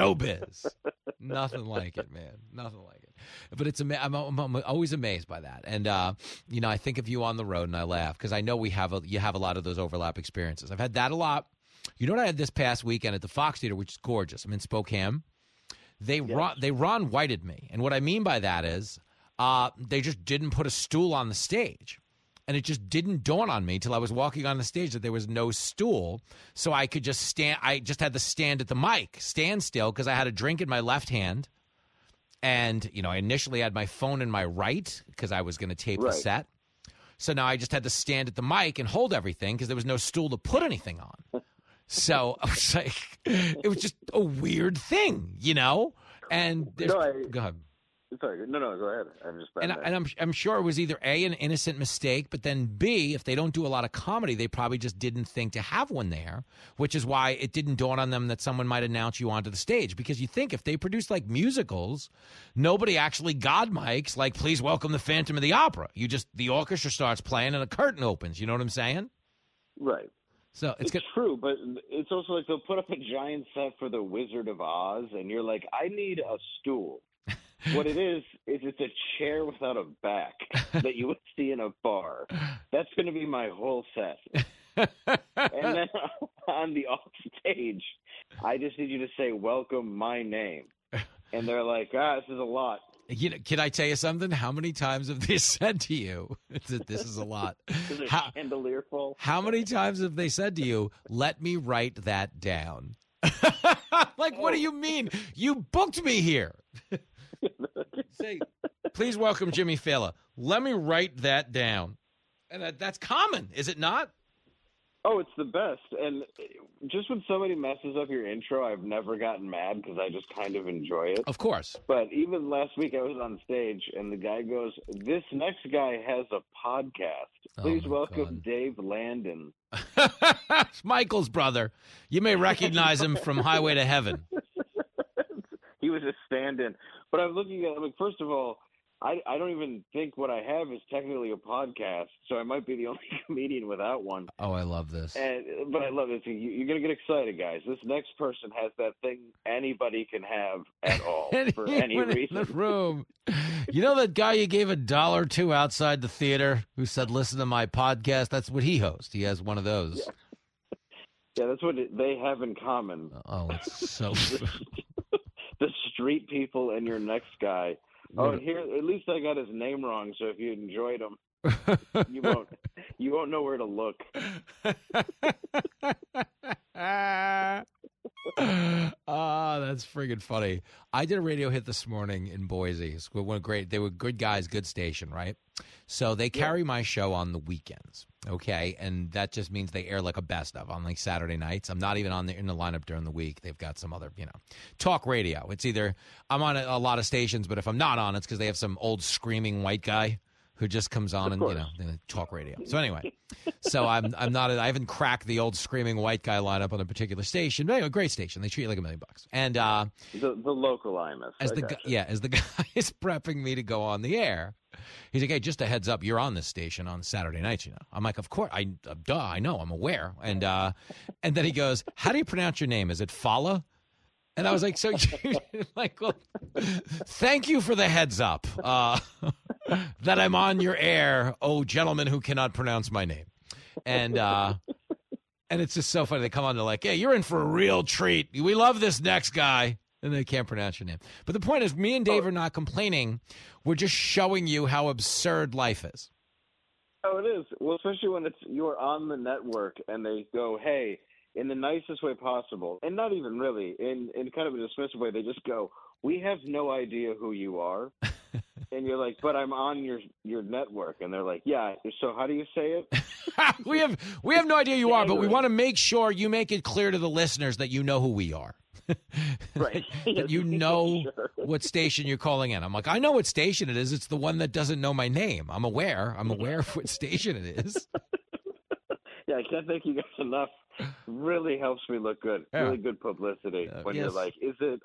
Nothing like it, man. Nothing like it. But I'm always amazed by that. And, I think of you on the road, and I laugh because I know you have a lot of those overlap experiences. I've had that a lot. You know what I had this past weekend at the Fox Theater, which is gorgeous. I'm in Spokane. They Ron Whited me. And what I mean by that is they just didn't put a stool on the stage. And it just didn't dawn on me until I was walking on the stage that there was no stool. So I could just stand. I just had to stand at the mic, stand still, because I had a drink in my left hand. And, I initially had my phone in my right because I was going to tape the set. So now I just had to stand at the mic and hold everything because there was no stool to put anything on. So I was like, it was just a weird thing, And go ahead. Sorry, no, go ahead. I'm sure it was either A, an innocent mistake, but then B, if they don't do a lot of comedy, they probably just didn't think to have one there, which is why it didn't dawn on them that someone might announce you onto the stage. Because you think if they produce like musicals, nobody actually god mics like, please welcome the Phantom of the Opera. The orchestra starts playing and a curtain opens. You know what I'm saying? Right. So it's true, but it's also like they'll put up a giant set for the Wizard of Oz, and you're like, I need a stool. What it is it's a chair without a back that you would see in a bar. That's going to be my whole set. And then on the off stage, I just need you to say, welcome my name. And they're like, this is a lot. Can I tell you something? How many times have they said to you that this is a lot? Is it chandelier full? How many times have they said to you, let me write that down? What do you mean? You booked me here. Say, please welcome Jimmy Fallon. Let me write that down. And that's common, is it not? Oh, it's the best. And just when somebody messes up your intro, I've never gotten mad because I just kind of enjoy it. Of course. But even last week I was on stage and the guy goes, this next guy has a podcast. Please welcome Dave Landon. It's Michael's brother. You may recognize him from Highway to Heaven. He was a stand-in. But I'm looking at it, first of all, I don't even think what I have is technically a podcast, so I might be the only comedian without one. Oh, I love this. But I love this. You're going to get excited, guys. This next person has that thing anybody can have at all for any reason. In the room. You know that guy you gave $1 to outside the theater who said, listen to my podcast? That's what he hosts. He has one of those. Yeah, that's what they have in common. Oh, it's so the street people and your next guy. Oh, and here, at least I got his name wrong, so if you enjoyed him, you won't know where to look. That's friggin' funny. I did a radio hit this morning in Boise. They were good guys, good station, right? So they carry my show on the weekends, okay? And that just means they air like a best of on like Saturday nights. I'm not even in the lineup during the week. They've got some other, talk radio. It's either I'm on a lot of stations, but if I'm not on, it's because they have some old screaming white guy who just comes on and talk radio. So anyway, I haven't cracked the old screaming white guy lineup on a particular station. But anyway, great station. They treat you like $1 million. And the local IMS. As the guy is prepping me to go on the air, he's like, "Hey, just a heads up, you're on this station on Saturday nights, you know." I'm like, "Of course, I know, I'm aware." And then he goes, "How do you pronounce your name? Is it Fala?" And I was like, "So you're like, well, thank you for the heads up that I'm on your air, oh gentleman who cannot pronounce my name." And it's just so funny. They come on, they're like, "Hey, you're in for a real treat. We love this next guy." And they can't pronounce your name. But the point is, me and Dave are not complaining. We're just showing you how absurd life is. Oh, it is. Well, especially when you're on the network and they go, "Hey," in the nicest way possible, and not even really, in kind of a dismissive way, they just go, "We have no idea who you are." And you're like, "But I'm on your network." And they're like, "Yeah, so how do you say it?" we have no idea who you are, but we want to make sure you make it clear to the listeners that you know who we are. Right. That you know what station you're calling in. I'm like, "I know what station it is. It's the one that doesn't know my name. I'm aware of what station it is." Yeah, I can't thank you guys enough. Really helps me look good. Yeah. Really good publicity when you're like, "Is it?"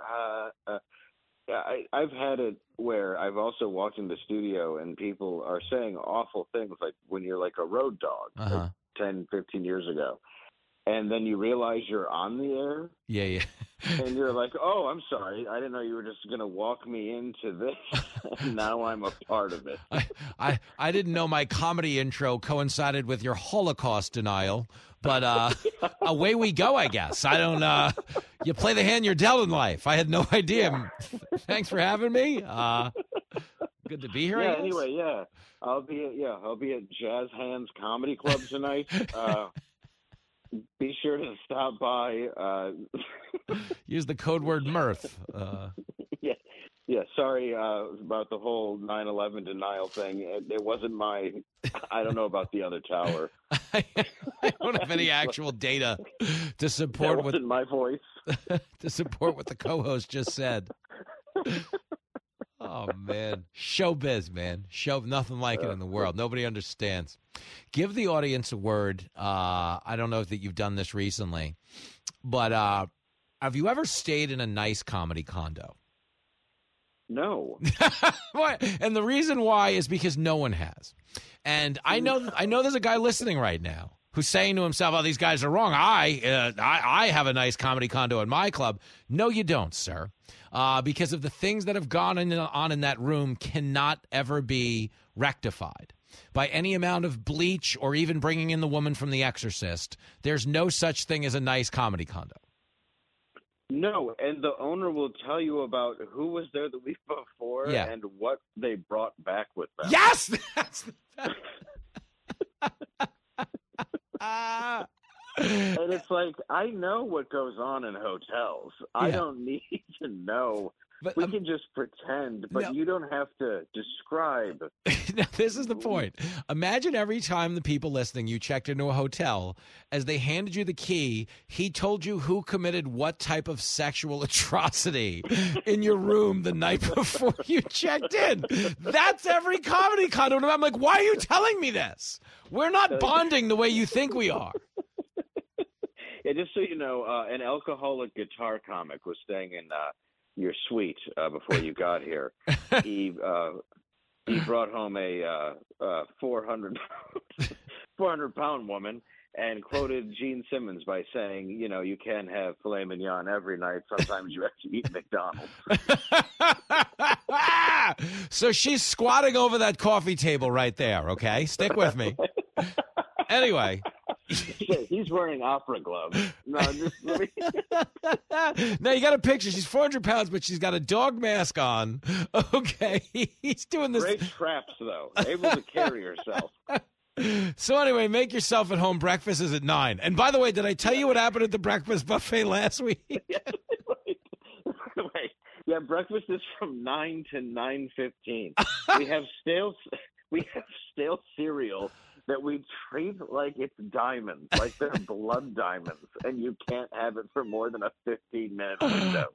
I've had it where I've also walked in the studio and people are saying awful things, like when you're like a road dog, like 10, 15 years ago. And then you realize you're on the air. Yeah. And you're like, "Oh, I'm sorry. I didn't know you were just going to walk me into this." And now I'm a part of it. I didn't know my comedy intro coincided with your Holocaust denial. But away we go, I guess. I don't you play the hand you're dealt in life. I had no idea. Yeah. Thanks for having me. Good to be here. Yeah, anyway, yeah. I'll be at Jazz Hands Comedy Club tonight. Be sure to stop by. Use the code word mirth. Yeah. Sorry about the whole 9/11 denial thing. It wasn't I don't know about the other tower. I don't have any actual data to support that wasn't my voice. To support what the co-host just said. Oh, man. Showbiz, man. Nothing like it in the world. Nobody understands. Give the audience a word. I don't know if you've done this recently, but have you ever stayed in a nice comedy condo? No. And the reason why is because no one has. And I know there's a guy listening right now who's saying to himself, "Oh, these guys are wrong. I have a nice comedy condo in my club." No, you don't, sir. Because of the things that have gone on in that room cannot ever be rectified by any amount of bleach or even bringing in the woman from The Exorcist. There's no such thing as a nice comedy condo. No, and the owner will tell you about who was there the week before and what they brought back with them. Yes! And it's like, I know what goes on in hotels. I don't need to know. But, we can just pretend, but you don't have to describe. Now, this is the point. Imagine every time the people listening, you checked into a hotel, as they handed you the key, he told you who committed what type of sexual atrocity in your room the night before you checked in. That's every comedy condo. And I'm like, why are you telling me this? We're not bonding the way you think we are. Yeah, just so you know, an alcoholic guitar comic was staying in your suite before you got here. He brought home a 400-pound woman and quoted Gene Simmons by saying, "You can't have filet mignon every night. Sometimes you have to eat McDonald's." So she's squatting over that coffee table right there, okay? Stick with me. Anyway. He's wearing opera gloves. No, Now you got a picture. She's 400 pounds, but she's got a dog mask on. Okay, he's doing this. Great traps, though. Able to carry herself. So anyway, make yourself at home. Breakfast is at 9. And by the way, did I tell you what happened at the breakfast buffet last week? Wait. Yeah, breakfast is from 9 to 9:15. We have stale cereal that we treat like it's diamonds, like they're blood diamonds, and you can't have it for more than a 15-minute window.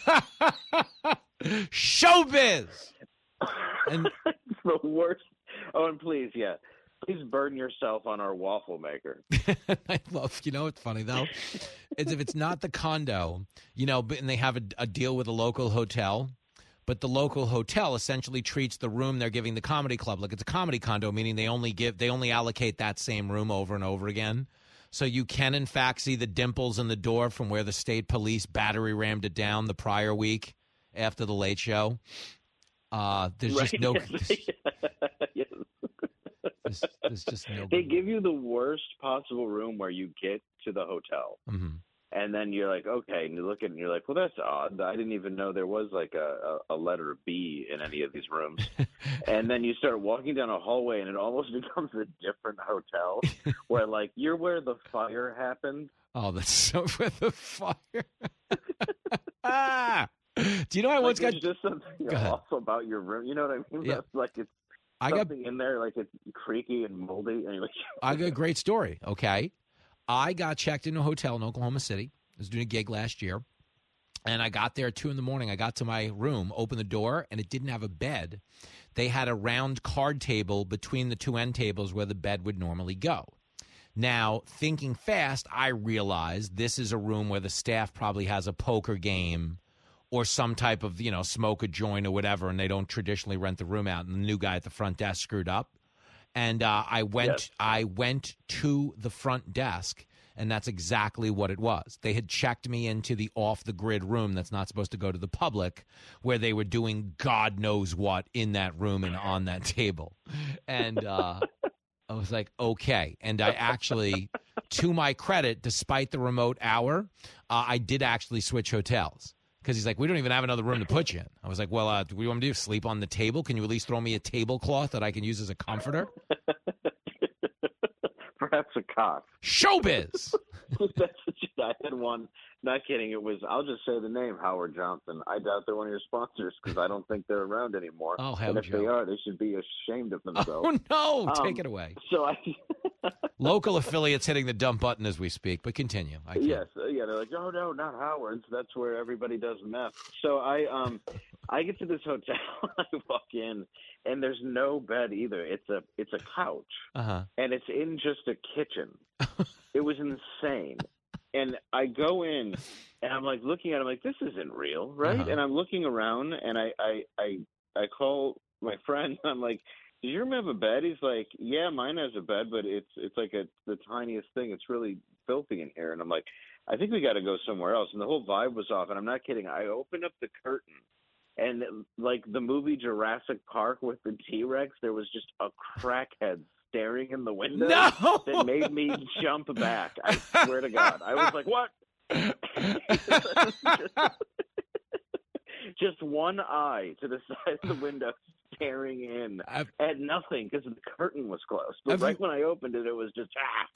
Showbiz! And it's the worst. Oh, and please burn yourself on our waffle maker. I love, what's funny though, is if it's not the condo, and they have a deal with a local hotel, but the local hotel essentially treats the room they're giving the comedy club like it's a comedy condo, meaning they only allocate that same room over and over again. So you can, in fact, see the dimples in the door from where the state police battery rammed it down the prior week after the Late Show. There's just no... There's just no... They give you the worst possible room where you get to the hotel. Mm-hmm. And then you're like, okay, and you look at it and you're like, well, that's odd. I didn't even know there was like a letter B in any of these rooms. And then you start walking down a hallway and it almost becomes a different hotel where like you're where the fire happened. Oh, that's so where the fire. Do you know I once got just something off about your room? You know what I mean? Yeah. That's like it's something in there, like it's creaky and moldy. And you're like, I got a great story. Okay. I got checked into a hotel in Oklahoma City. I was doing a gig last year, and I got there at 2 a.m. I got to my room, opened the door, and it didn't have a bed. They had a round card table between the two end tables where the bed would normally go. Now, thinking fast, I realized this is a room where the staff probably has a poker game or some type of, smoke a joint or whatever, and they don't traditionally rent the room out, and the new guy at the front desk screwed up. And I went to the front desk, and that's exactly what it was. They had checked me into the off-the-grid room that's not supposed to go to the public, where they were doing God knows what in that room and on that table. And I was like, okay. And I actually, to my credit, despite the remote hour, I did actually switch hotels. Because he's like, we don't even have another room to put you in. I was like, well, what do you want me to do? Sleep on the table? Can you at least throw me a tablecloth that I can use as a comforter? Perhaps a cock. Showbiz! I had one. Not kidding. It was, I'll just say the name, Howard Johnson. I doubt they're one of your sponsors because I don't think they're around anymore. Oh, and if they are, they should be ashamed of themselves. Oh, no. Take it away. So Local affiliates hitting the dump button as we speak, but continue. Yes. Yeah, they're like, oh, no, not Howard's. That's where everybody does meth. So I get to this hotel. I walk in, and there's no bed either. It's a couch, and it's in just a kitchen. It was insane. And I go in, and I'm like looking at it. I'm like, this isn't real, right? And I'm looking around, and I call my friend. I'm like, do your room have a bed? He's like, yeah, mine has a bed, but it's like the tiniest thing. It's really filthy in here. And I'm like, I think we got to go somewhere else. And the whole vibe was off. And I'm not kidding. I opened up the curtain, and like the movie Jurassic Park with the T-Rex, there was just a crackhead staring in the window that made me jump back. I swear to God. I was like, what? Just one eye to the side of the window staring in at nothing because the curtain was closed. But right when I opened it, it was just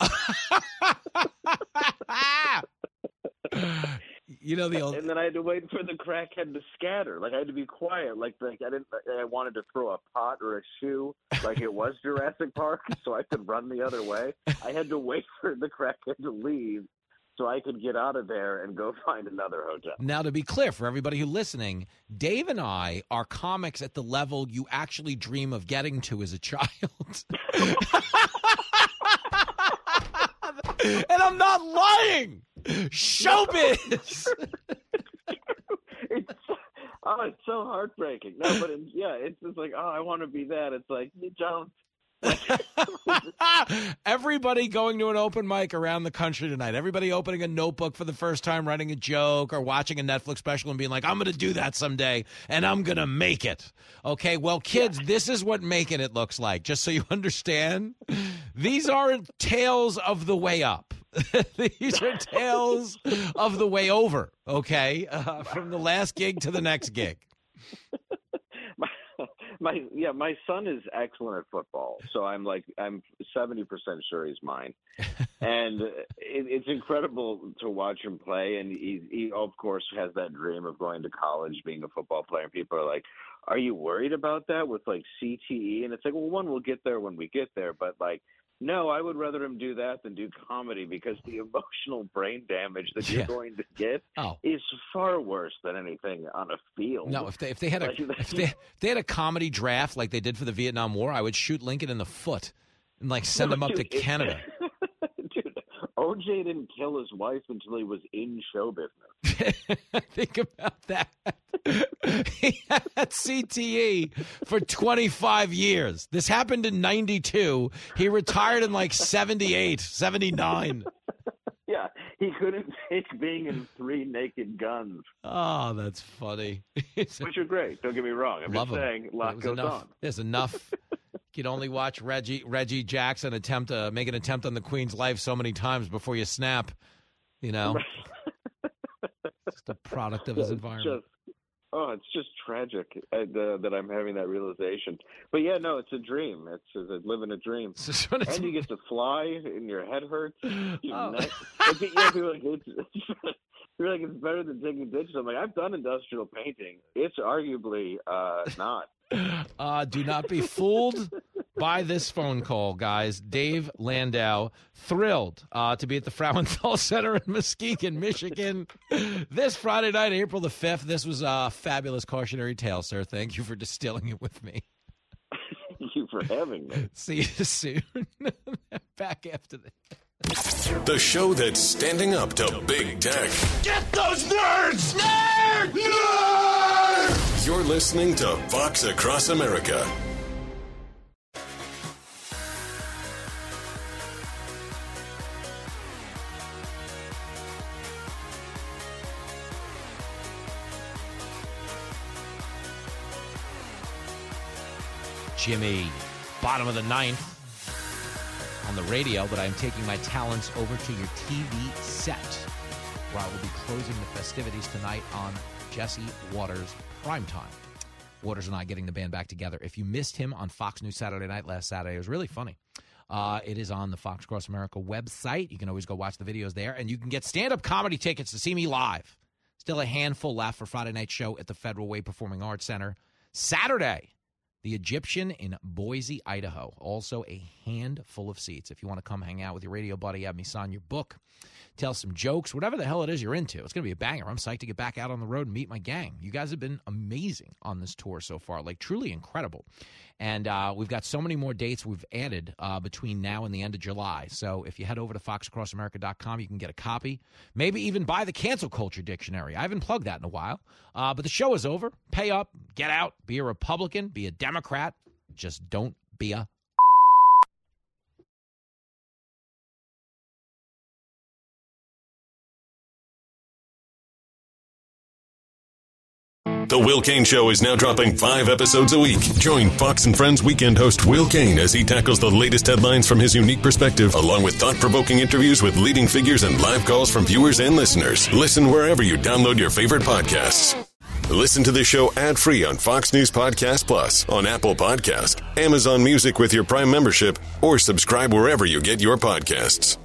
and then I had to wait for the crackhead to scatter. Like I had to be quiet. Like I wanted to throw a pot or a shoe like it was Jurassic Park so I could run the other way. I had to wait for the crackhead to leave so I could get out of there and go find another hotel. Now, to be clear, for everybody who's listening, Dave and I are comics at the level you actually dream of getting to as a child. And I'm not lying. Showbiz. It's so heartbreaking. No, but it's just like, I want to be that. It's like, you don't. Everybody going to an open mic around the country tonight. Everybody opening a notebook for the first time, writing a joke or watching a Netflix special and being like, I'm going to do that someday and I'm going to make it. Okay, well, kids, this is what making it looks like. Just so you understand, these aren't tales of the way up. These are tales of the way over, okay, from the last gig to the next gig. My son is excellent at football, so I'm 70% sure he's mine, and it's incredible to watch him play. And he of course has that dream of going to college, being a football player. And people are like, "Are you worried about that with like CTE?" And it's like, well, one, we'll get there when we get there, but like No, I would rather him do that than do comedy because the emotional brain damage that you're going to get is far worse than anything on a field. No, if they had a comedy draft like they did for the Vietnam War, I would shoot Lincoln in the foot and send him up to Canada. Dude, OJ didn't kill his wife until he was in show business. Think about that. He had CTE for 25 years. This happened in 92. He retired in 78, 79. Yeah, he couldn't take being in 3 Naked Guns. Oh, that's funny. Which are great. Don't get me wrong. I'm just saying, a lot goes on. There's enough. You can only watch Reggie Jackson make an attempt on the Queen's life so many times before you snap. It's the product of his environment. It's just tragic that I'm having that realization. But yeah, no, it's a dream. It's living a dream. And you get to fly, and your head hurts. You're like, it's better than taking ditches. I'm like, I've done industrial painting. It's arguably not. Do not be fooled by this phone call, guys. Dave Landau, thrilled to be at the Frauenthal Center in Muskegon, Michigan, this Friday night, April the 5th. This was a fabulous cautionary tale, sir. Thank you for distilling it with me. Thank you for having me. See you soon. Back after this. The show that's standing up to big tech. Get those nerds! Nerds! Nerds! You're listening to Fox Across America. Jimmy, bottom of the 9th. On the radio, but I'm taking my talents over to your TV set, where I will be closing the festivities tonight on Jesse Waters' Primetime. Waters and I getting the band back together. If you missed him on Fox News Saturday Night last Saturday, it was really funny. It is on the Fox Across America website. You can always go watch the videos there, and you can get stand-up comedy tickets to see me live. Still a handful left for Friday night show at the Federal Way Performing Arts Center. Saturday, the Egyptian in Boise, Idaho. Also a handful of seats. If you want to come hang out with your radio buddy, have me sign your book, tell some jokes, whatever the hell it is you're into. It's going to be a banger. I'm psyched to get back out on the road and meet my gang. You guys have been amazing on this tour so far, truly incredible. And we've got so many more dates we've added between now and the end of July. So if you head over to foxacrossamerica.com, you can get a copy. Maybe even buy the Cancel Culture Dictionary. I haven't plugged that in a while. But the show is over. Pay up, get out, be a Republican, be a Democrat. Just don't be a The Will Cain Show is now dropping 5 episodes a week. Join Fox and Friends weekend host Will Cain as he tackles the latest headlines from his unique perspective, along with thought-provoking interviews with leading figures and live calls from viewers and listeners. Listen wherever you download your favorite podcasts. Listen to the show ad-free on Fox News Podcast Plus, on Apple Podcast, Amazon Music with your Prime membership, or subscribe wherever you get your podcasts.